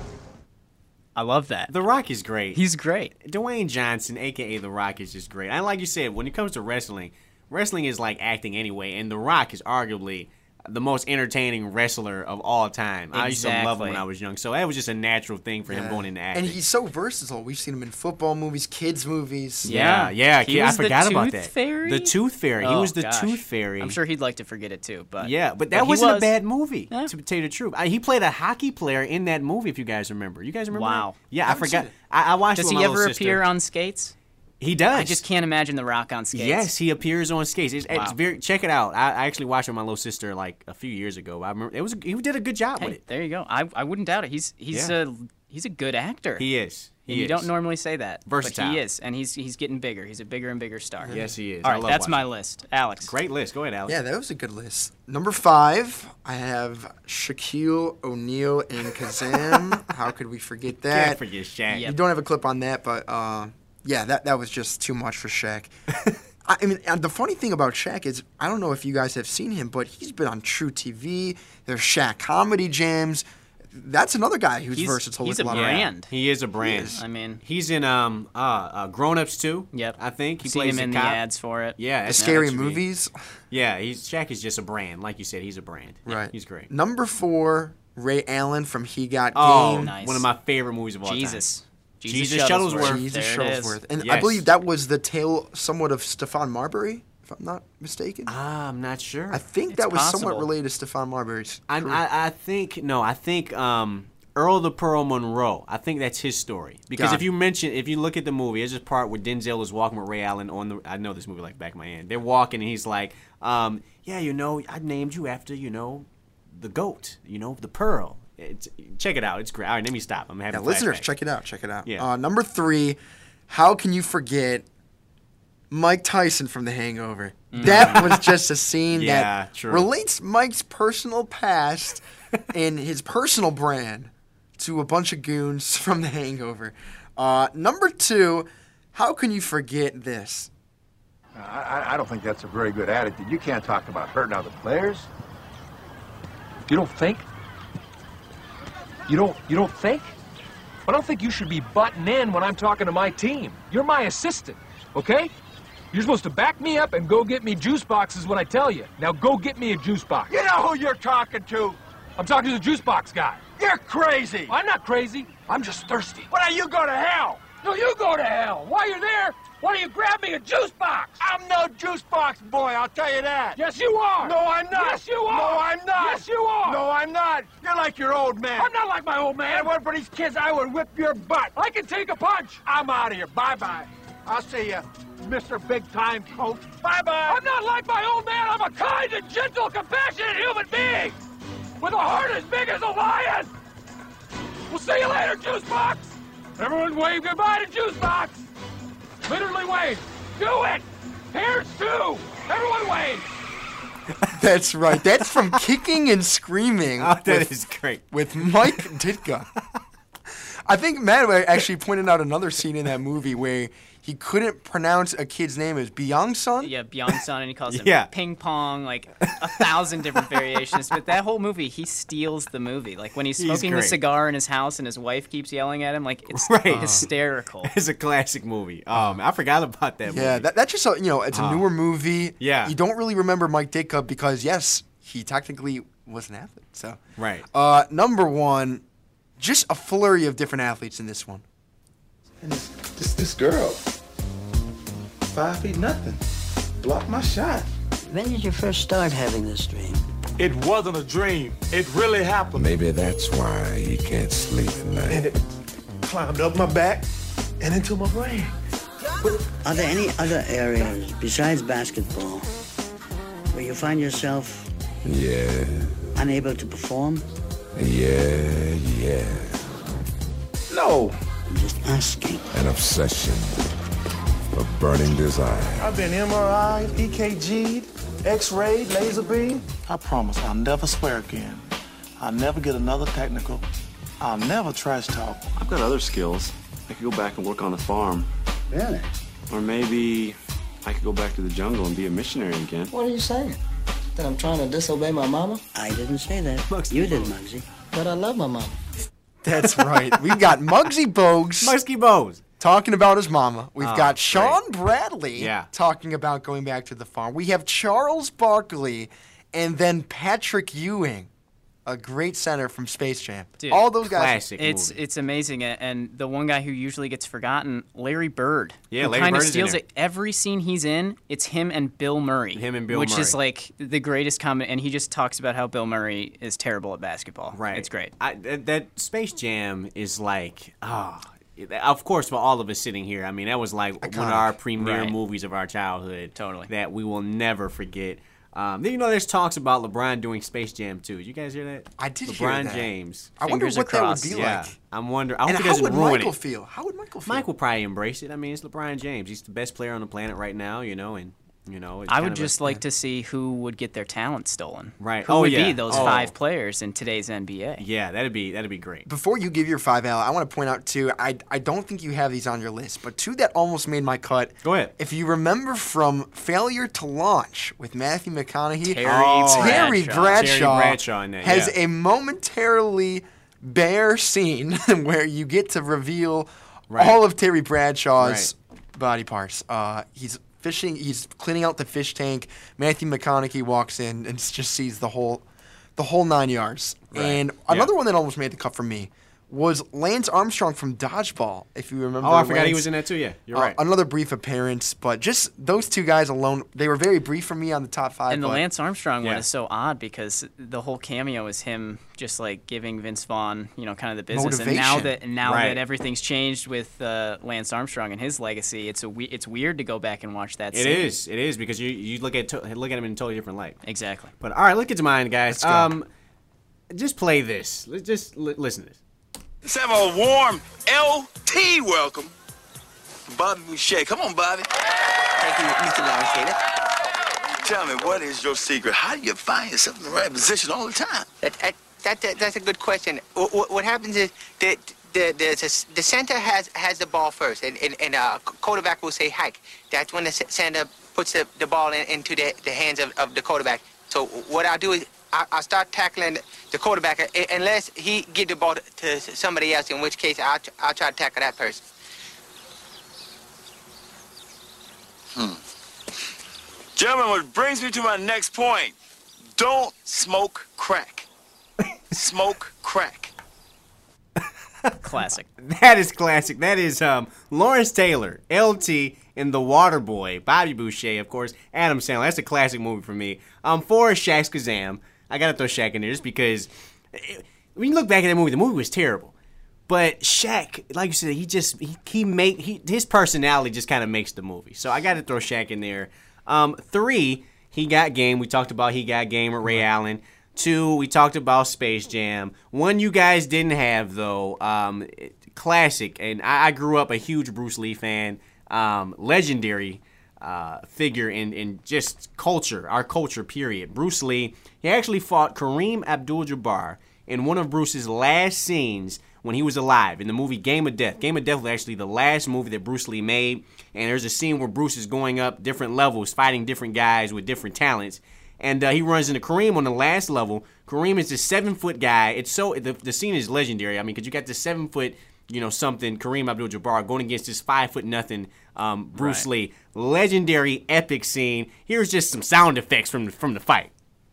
I love that. The Rock is great. He's great. Dwayne Johnson, a k a. The Rock, is just great. And like you said, when it comes to wrestling, wrestling is like acting anyway, and The Rock is arguably the most entertaining wrestler of all time. Exactly. I used to love him when I was young, so that was just a natural thing for him Yeah. going into acting. And he's so versatile. We've seen him in football movies, kids movies. Yeah, yeah, He kid, I was the forgot about Tooth that. Fairy? The Tooth Fairy. he Oh, was the gosh. Tooth Fairy. I'm sure he'd like to forget it too, but Yeah, but that but he wasn't was. a bad movie, Yeah. to tell you the truth. I, he played a hockey player in that movie, if you guys remember. You guys remember Wow. that? Yeah, I, Haven't forgot. seen it. I, I watched Does it he with my ever little sister. appear on skates? He does. I just can't imagine The Rock on skates. Yes, he appears on skates. It's, it's Wow. very. Check it out. I, I actually watched it with my little sister like a few years ago. I remember it was. He did a good job Hey, with it. there you go. I I wouldn't doubt it. He's he's Yeah. uh, he's a good actor. He is. He and you is. don't normally say that. Versatile. But he is, and he's he's getting bigger. He's a bigger and bigger star. Yes, he is. All I right, love that's watching. my list. Alex. Great list. Go ahead, Alex. Yeah, that was a good list. Number five, I have Shaquille O'Neal and Kazam. How could we forget that? Can't forget Shaq. You don't have a clip on that, but uh, yeah, that that was just too much for Shaq. I I mean, and the funny thing about Shaq is, I don't know if you guys have seen him, but he's been on True T V. There's Shaq Comedy Jams. That's another guy who's He's- versatile. he's with a lot of- brand. He is a brand. I mean, he's in um uh, uh Grown Ups too. Yep. I think he Seen plays him a in the cop. ads for it. Yeah, The it's scary actually- movies. Yeah, he's Shaq is just a brand, like you said. He's a brand. Right. He's great. Number four, Ray Allen from He Got Oh, Game. one of my favorite movies of all Jesus. time. Jesus Jesus Shuttlesworth. Shuttlesworth. Jesus There it is. Shuttlesworth. And I Yes. believe that was the tale somewhat of Stephon Marbury, if I'm not mistaken. Ah, I'm not sure. I think It's that was somewhat possible. related to Stephon Marbury's. I, career. I I think no, I think um Earl the Pearl Monroe. I think that's his story. Because Got if it. you mention, if you look at the movie, there's this part where Denzel is walking with Ray Allen on the. I know this movie like back of my hand. They're walking and he's like, um, yeah, you know, I named you after, you know, the goat, you know, the pearl. It's, check it out. It's great. All right, let me stop. I'm having Yeah, listeners, flashbacks. check it out. Check it out. Yeah. Uh, number three, how can you forget Mike Tyson from The Hangover? That was just a scene Yeah, that true. relates Mike's personal past and his personal brand to a bunch of goons from The Hangover. Uh, number two, how can you forget this? I, I don't think that's a very good attitude. You can't talk about hurting other players. You don't think? You don't you don't think? I don't think you should be butting in when I'm talking to my team. You're my assistant, okay? You're supposed to back me up and go get me juice boxes when I tell you. Now go get me a juice box. You know who you're talking to? I'm talking to the juice box guy. You're crazy. I'm not crazy. I'm just thirsty. Well, now you go to hell. No, you go to hell. While you're there, why don't you grab me a juice box? I'm no juice box boy, I'll tell you that. Yes, you are. No, I'm not. Yes, you are. No, I'm not. Yes, you are. No, I'm not. You're like your old man. I'm not like my old man. If it weren't for these kids, I would whip your butt. I can take a punch. I'm out of here. Bye-bye. I'll see you, Mister Big Time Coach. Bye-bye. I'm not like my old man. I'm a kind and gentle, compassionate human being with a heart as big as a lion. We'll see you later, Juice Box. Everyone wave goodbye to Juice Box. Literally wave. Do it. Here's two. Everyone wave. That's right. That's from Kicking and Screaming. Oh, that with, is great. With Mike Ditka. I think Matt actually pointed out another scene in that movie where he couldn't pronounce a kid's name as Byung-sun. Yeah, Byung-sun, and he calls him Yeah. ping pong, like a thousand different variations. But that whole movie, he steals the movie. Like when he's He's smoking the great. cigar in his house and his wife keeps yelling at him, like it's Right. hysterical. It's a classic movie. Um, I forgot about that movie. Yeah, that, that's just a, you know, it's a Oh. newer movie. Yeah. You don't really remember Mike Ditka because, yes, he technically was an athlete. So, Right. uh, number one, just a flurry of different athletes in this one. And this, this, this girl, five feet nothing, blocked my shot. When did you first start having this dream? It wasn't a dream. It really happened. Maybe that's why he can't sleep at night. And it climbed up my back and into my brain. Are there any other areas besides basketball where you find yourself Yeah, unable to perform? yeah, yeah. No. I'm just asking. An obsession, a burning desire. I've been M R I'd, E K G'd, X-rayed, laser beam. I promise I'll never swear again. I'll never get another technical. I'll never trash talk. I've got other skills. I could go back and work on the farm. Really? Or maybe I could go back to the jungle and be a missionary again. What are you saying? That I'm trying to disobey my mama? I didn't say that. You did, Muggsy. But I love my mama. That's right. We've got Muggsy Bogues. Muggsy Bogues. Talking about his mama. We've Oh, got great. Sean Bradley Yeah. talking about going back to the farm. We have Charles Barkley and then Patrick Ewing, a great center from Space Jam. Dude, All those guys. classic It's movie. it's amazing, a- and the one guy who usually gets forgotten, Larry Bird. Yeah, who Larry kind of Bird is in steals there. it. Every scene he's in, it's him and Bill Murray. Him and Bill which is Murray. like the greatest comment, and he just talks about how Bill Murray is terrible at basketball. Right. It's great. I, that, that Space Jam is like, oh, of course, for all of us sitting here, I mean, that was like one of Iconic. our premier Right. movies of our childhood. Totally. That we will never forget. Um, then you know there's talks about LeBron doing Space Jam too. Did you guys hear that? I did LeBron hear that. James. I wonder Fingers what across. that would be yeah. like. I'm wondering. I hope And he how doesn't would ruin Michael it. feel? How would Michael feel? Mike will probably embrace it. I mean, it's LeBron James. He's the best player on the planet right now, you know, and you know. It's I kind would of just a, like to see who would get their talent stolen. Right. Who Oh, would yeah. be those Oh. five players in today's N B A? Yeah, that'd be that'd be great. Before you give your five, Al, I want to point out too. I I don't think you have these on your list, but two that almost made my cut. Go ahead. If you remember from Failure to Launch with Matthew McConaughey, Terry Oh, Terry Bradshaw. Bradshaw, Terry Bradshaw in that, has yeah. a momentarily bare scene where you get to reveal Right. all of Terry Bradshaw's body parts. Uh, he's fishing. He's cleaning out the fish tank. Matthew McConaughey walks in and just sees the whole, the whole nine yards. Right. And Yeah. another one that almost made the cut for me was Lance Armstrong from Dodgeball. If you remember. Oh, I forgot he Lance. was in that too. Yeah, you're Uh, right. Another brief appearance, but just those two guys alone, they were very brief for me on the top five. And the but Lance Armstrong one Yeah. is so odd because the whole cameo is him just like giving Vince Vaughn, you know, kind of the business. And now Motivation. that and now Right. that everything's changed with uh, Lance Armstrong and his legacy, it's a we- it's weird to go back and watch that. It scene. is. It is because you you look at to, look at him in a totally different light. Exactly. But all right, let's get to mine, guys. Let's go. Um, just play this. Let's just li- listen to this. Let's have a warm L T welcome. Bobby Boucher. Come on, Bobby. Thank you, Mister Longstater. Tell me, what is your secret? How do you find yourself in the right position all the time? That, that, that, that, that's a good question. What, what happens is that the, the, the center has, has the ball first, and, and, and uh, quarterback will say hike. That's when the center puts the, the ball in, into the, the hands of, of the quarterback. So what I'll do is I, I'll start tackling the quarterback uh, unless he give the ball to, to somebody else, in which case I'll, I'll try to tackle that person. Hmm. Gentlemen, what brings me to my next point. Don't smoke crack. Smoke crack. Classic. That is classic. That is um, Lawrence Taylor, L T, and The Waterboy. Bobby Boucher, of course. Adam Sandler. That's a classic movie for me. Um, for Shaq's Kazam, I gotta throw Shaq in there just because it, when you look back at that movie, the movie was terrible. But Shaq, like you said, he just he, he make he his personality just kind of makes the movie. So I got to throw Shaq in there. Um, three, He Got Game. We talked about He Got Game with Ray Allen. Two, we talked about Space Jam. One you guys didn't have though, um, classic, and I, I grew up a huge Bruce Lee fan, um, legendary uh, figure in in just culture, our culture. Period. Bruce Lee. He actually fought Kareem Abdul-Jabbar in one of Bruce's last scenes when he was alive in the movie Game of Death. Game of Death was actually the last movie that Bruce Lee made, and there's a scene where Bruce is going up different levels, fighting different guys with different talents, and uh, he runs into Kareem on the last level. Kareem is this seven-foot guy. It's so the, the scene is legendary. I mean, because you got this seven-foot, you know, something Kareem Abdul-Jabbar going against this five-foot nothing um, Bruce Right. Lee. Legendary, epic scene. Here's just some sound effects from the, from the fight.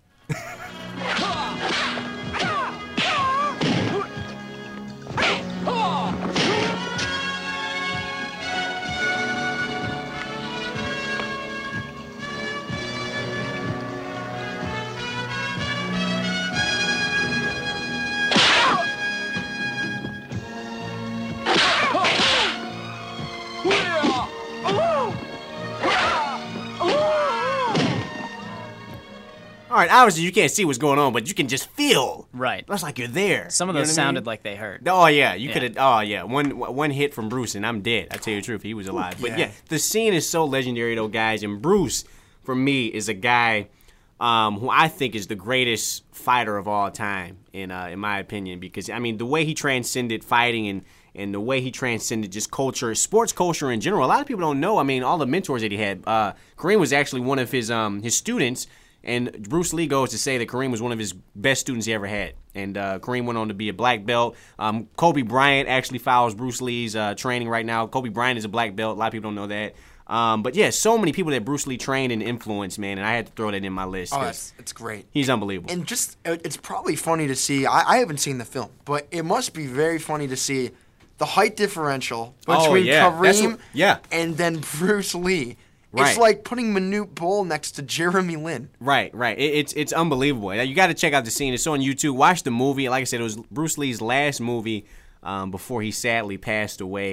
All right, obviously you can't see what's going on, but you can just feel. Right. It's like you're there. Some of You know those what I mean? sounded like they hurt. Oh yeah, you Yeah. could have. Oh yeah, one one hit from Bruce and I'm dead. I tell you the truth, he was alive. But yeah. yeah, the scene is so legendary, though, guys. And Bruce, for me, is a guy um, who I think is the greatest fighter of all time, in uh, in my opinion. Because I mean, the way he transcended fighting and and the way he transcended just culture, sports culture in general. A lot of people don't know. I mean, all the mentors that he had. Uh, Kareem was actually one of his um, his students. And Bruce Lee goes to say that Kareem was one of his best students he ever had. And uh, Kareem went on to be a black belt. Um, Kobe Bryant actually follows Bruce Lee's uh, training right now. Kobe Bryant is a black belt. A lot of people don't know that. Um, but, yeah, so many people that Bruce Lee trained and influenced, man. And I had to throw that in my list. Oh, 'cause that's, it's great. He's unbelievable. And just, it- it's probably funny to see. I, I haven't seen the film, but it must be very funny to see the height differential Oh, between yeah. That's Kareem what- yeah. and then Bruce Lee. Right. It's like putting Manute Bol next to Jeremy Lin. Right, right. It, it's it's unbelievable. You got to check out the scene. It's on YouTube. Watch the movie. Like I said, it was Bruce Lee's last movie um, before he sadly passed away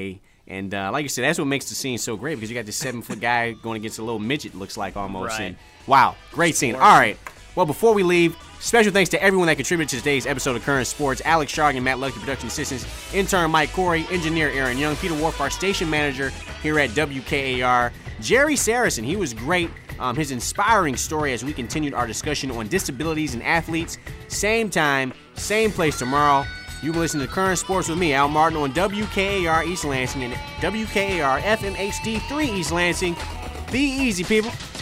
And uh, like I said, that's what makes the scene so great because you got this seven-foot guy going against a little midget, looks like almost. Right. And wow, great scene. All right. Well, before we leave, special thanks to everyone that contributed to today's episode of Current Sports. Alex Sharg and Matt Lucky, production assistants. Intern Mike Corey, engineer Aaron Young, Peter Wolf, our station manager here at W K A R. Jerry Saracen, he was great. Um, his inspiring story as we continued our discussion on disabilities and athletes. Same time, same place tomorrow. You can listen to Current Sports with me, Al Martin, on W K A R East Lansing and W K A R F M H D three East Lansing. Be easy, people.